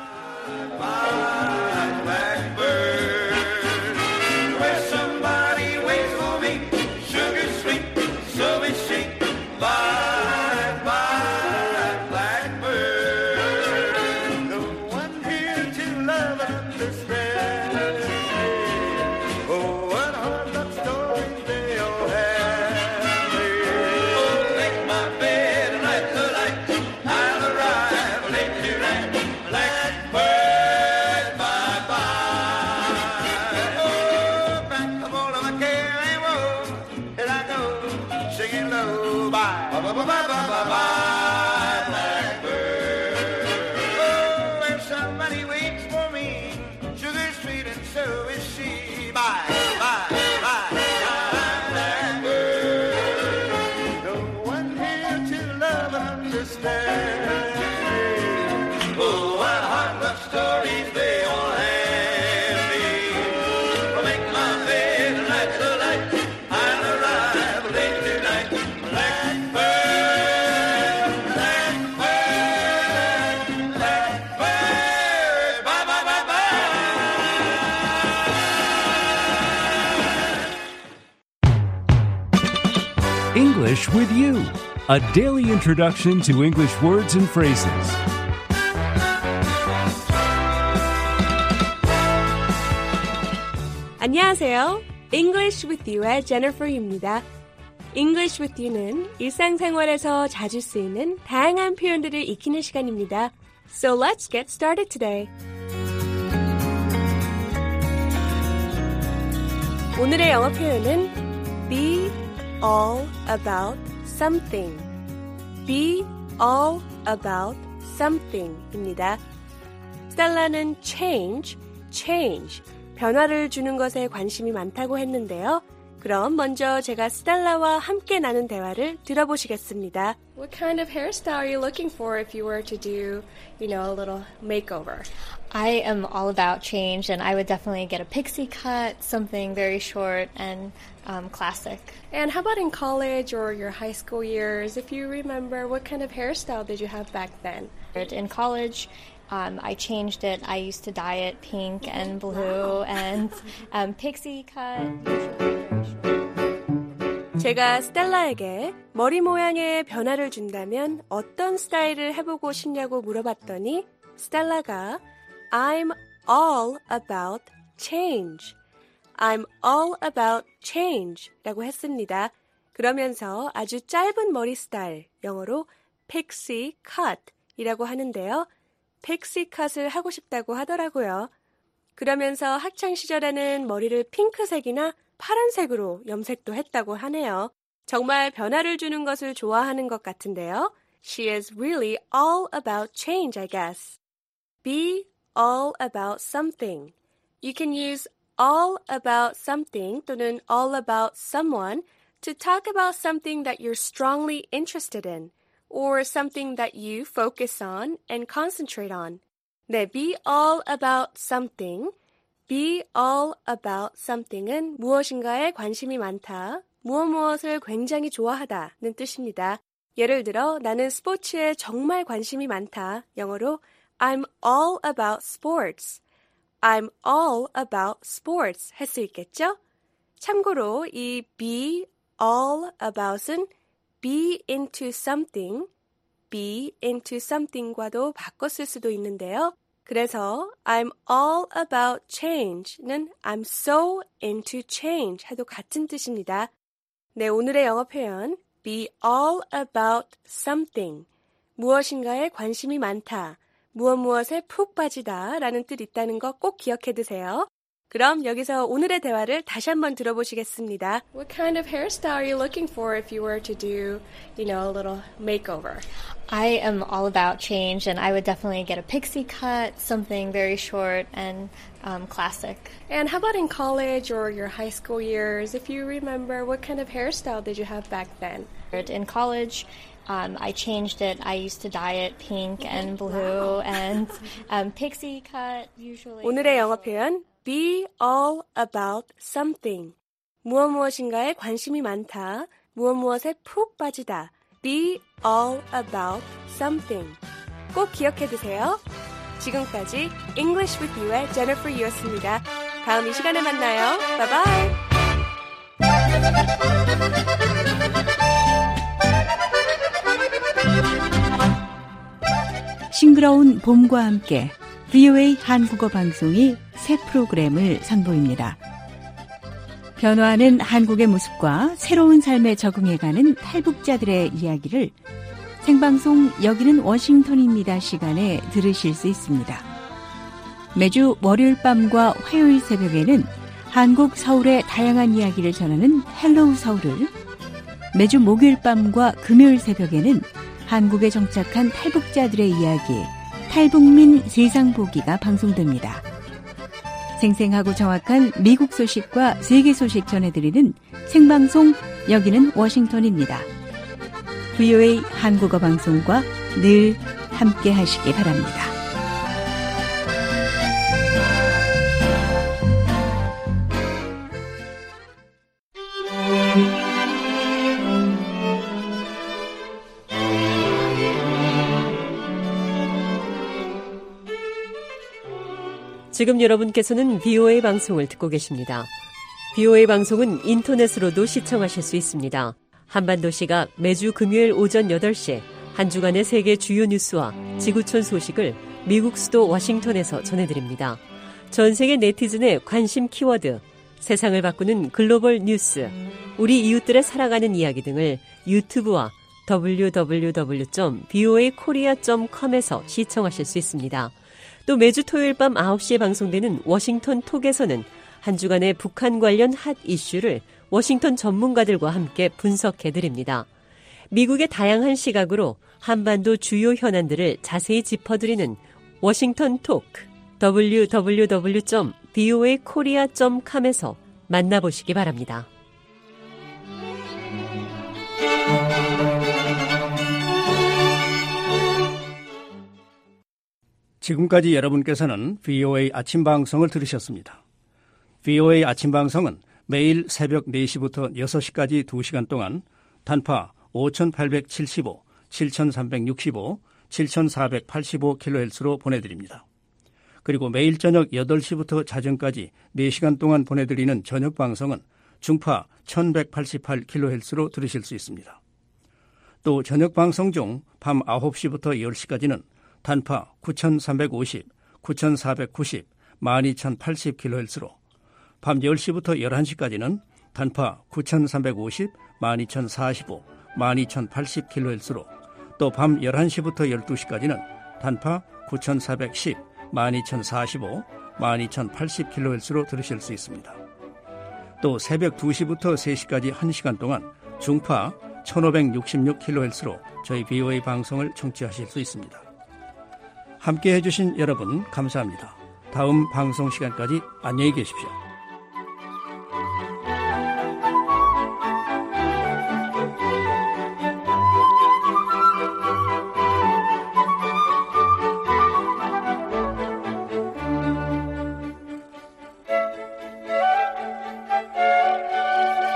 English with you, a daily introduction to English words and phrases. 안녕하세요. English with you의 Jennifer입니다. English with you는 일상생활에서 자주 쓰이는 다양한 표현들을 익히는 시간입니다. So let's get started today. 오늘의 영어 표현은 be all about something. Be all about something 입니다. 스텔라는 change, change, 변화를 주는 것에 관심이 많다고 했는데요. 그럼 먼저 제가 스텔라와 함께 나눈 대화를 들어보시겠습니다. What kind of hairstyle are you looking for if you were to do, you know, a little makeover? I am all about change, and I would definitely get a pixie cut, something very short and um, classic. And how about in college or your high school years? If you remember, what kind of hairstyle did you have back then? In college, um, I changed it. I used to dye it pink and blue and um, pixie cut. 제가 스텔라에게 머리 모양에 변화를 준다면 어떤 스타일을 해보고 싶냐고 물어봤더니 스텔라가 I'm all about change. I'm all about change 라고 했습니다. 그러면서 아주 짧은 머리 스타일, 영어로 pixie cut 이라고 하는데요. pixie cut을 하고 싶다고 하더라고요. 그러면서 학창시절에는 머리를 핑크색이나 파란색으로 염색도 했다고 하네요. 정말 변화를 주는 것을 좋아하는 것 같은데요. She is really all about change, I guess. Be all about something. You can use all about something 또는 all about someone to talk about something that you're strongly interested in or something that you focus on and concentrate on. 네, be all about something. Be all about something은 무엇인가에 관심이 많다, 무엇 무엇을 굉장히 좋아하다는 뜻입니다. 예를 들어 나는 스포츠에 정말 관심이 많다. 영어로 I'm all about sports. I'm all about sports 할 수 있겠죠? 참고로 이 be all about은 be into something, be into something과도 바꿔 쓸 수도 있는데요. 그래서 I'm all about change는 I'm so into change 해도 같은 뜻입니다. 네, 오늘의 영어 표현 be all about something, 무엇인가에 관심이 많다, 무엇 무엇에 푹 빠지다 라는 뜻 있다는 거 꼭 기억해 두세요. 그럼 여기서 오늘의 대화를 다시 한번 들어보시겠습니다. What kind of hairstyle are you looking for if you were to do, you know, a little makeover? I am all about change, and I would definitely get a pixie cut, something very short and um, classic. And how about in college or your high school years? If you remember, what kind of hairstyle did you have back then? In college, um, I changed it. I used to dye it pink and blue and um, pixie cut usually. 오늘의 영어 표현 be all about something. 무엇 무엇인가에 관심이 많다. 무엇 무엇에 푹 빠지다. Be all about something. 꼭 기억해 두세요. 지금까지 English with You의 Jennifer Yu였습니다. 다음 이 시간에 만나요. 바이바이. 싱그러운 봄과 함께 브이오에이 한국어 방송이 새 프로그램을 선보입니다. 변화하는 한국의 모습과 새로운 삶에 적응해가는 탈북자들의 이야기를 생방송 여기는 워싱턴입니다 시간에 들으실 수 있습니다. 매주 월요일 밤과 화요일 새벽에는 한국 서울의 다양한 이야기를 전하는 헬로우 서울을, 매주 목요일 밤과 금요일 새벽에는 한국에 정착한 탈북자들의 이야기 탈북민 세상보기가 방송됩니다. 생생하고 정확한 미국 소식과 세계 소식 전해드리는 생방송 여기는 워싱턴입니다. 브이오에이 한국어 방송과 늘 함께 하시기 바랍니다. 지금 여러분께서는 브이오에이 방송을 듣고 계십니다. 브이오에이 방송은 인터넷으로도 시청하실 수 있습니다. 한반도시가 매주 금요일 오전 여덟 시 한 주간의 세계 주요 뉴스와 지구촌 소식을 미국 수도 워싱턴에서 전해드립니다. 전 세계 네티즌의 관심 키워드, 세상을 바꾸는 글로벌 뉴스, 우리 이웃들의 살아가는 이야기 등을 유튜브와 더블유 더블유 더블유 점 브이오에이 코리아 점 컴에서 시청하실 수 있습니다. 또 매주 토요일 밤 아홉 시에 방송되는 워싱턴 톡에서는 한 주간의 북한 관련 핫 이슈를 워싱턴 전문가들과 함께 분석해드립니다. 미국의 다양한 시각으로 한반도 주요 현안들을 자세히 짚어드리는 워싱턴 톡, 더블유 더블유 더블유 점 브이오에이 코리아 점 컴에서 만나보시기 바랍니다. 지금까지 여러분께서는 브이오에이 아침 방송을 들으셨습니다. 브이오에이 아침 방송은 매일 새벽 네 시부터 여섯 시까지 두 시간 동안 단파 오천팔백칠십오, 칠천삼백육십오, 칠천사백팔십오 킬로헤르츠로 보내드립니다. 그리고 매일 저녁 여덟 시부터 자정까지 네 시간 동안 보내드리는 저녁 방송은 중파 천백팔십팔 킬로헤르츠로 들으실 수 있습니다. 또 저녁 방송 중 밤 아홉 시부터 열 시까지는 단파 구천삼백오십, 구천사백구십, 만 이천팔십 킬로헤르츠로, 밤 열 시부터 열한 시까지는 단파 구천삼백오십, 만 이천사십오, 만 이천팔십 킬로헤르츠로, 또 밤 열한 시부터 열두 시까지는 단파 구천사백십, 만 이천사십오, 만 이천팔십 킬로헤르츠로 들으실 수 있습니다. 또 새벽 두 시부터 세 시까지 한 시간 동안 중파 천오백육십육 킬로헤르츠로 저희 브이오에이 방송을 청취하실 수 있습니다. 함께해 주신 여러분 감사합니다. 다음 방송 시간까지 안녕히 계십시오.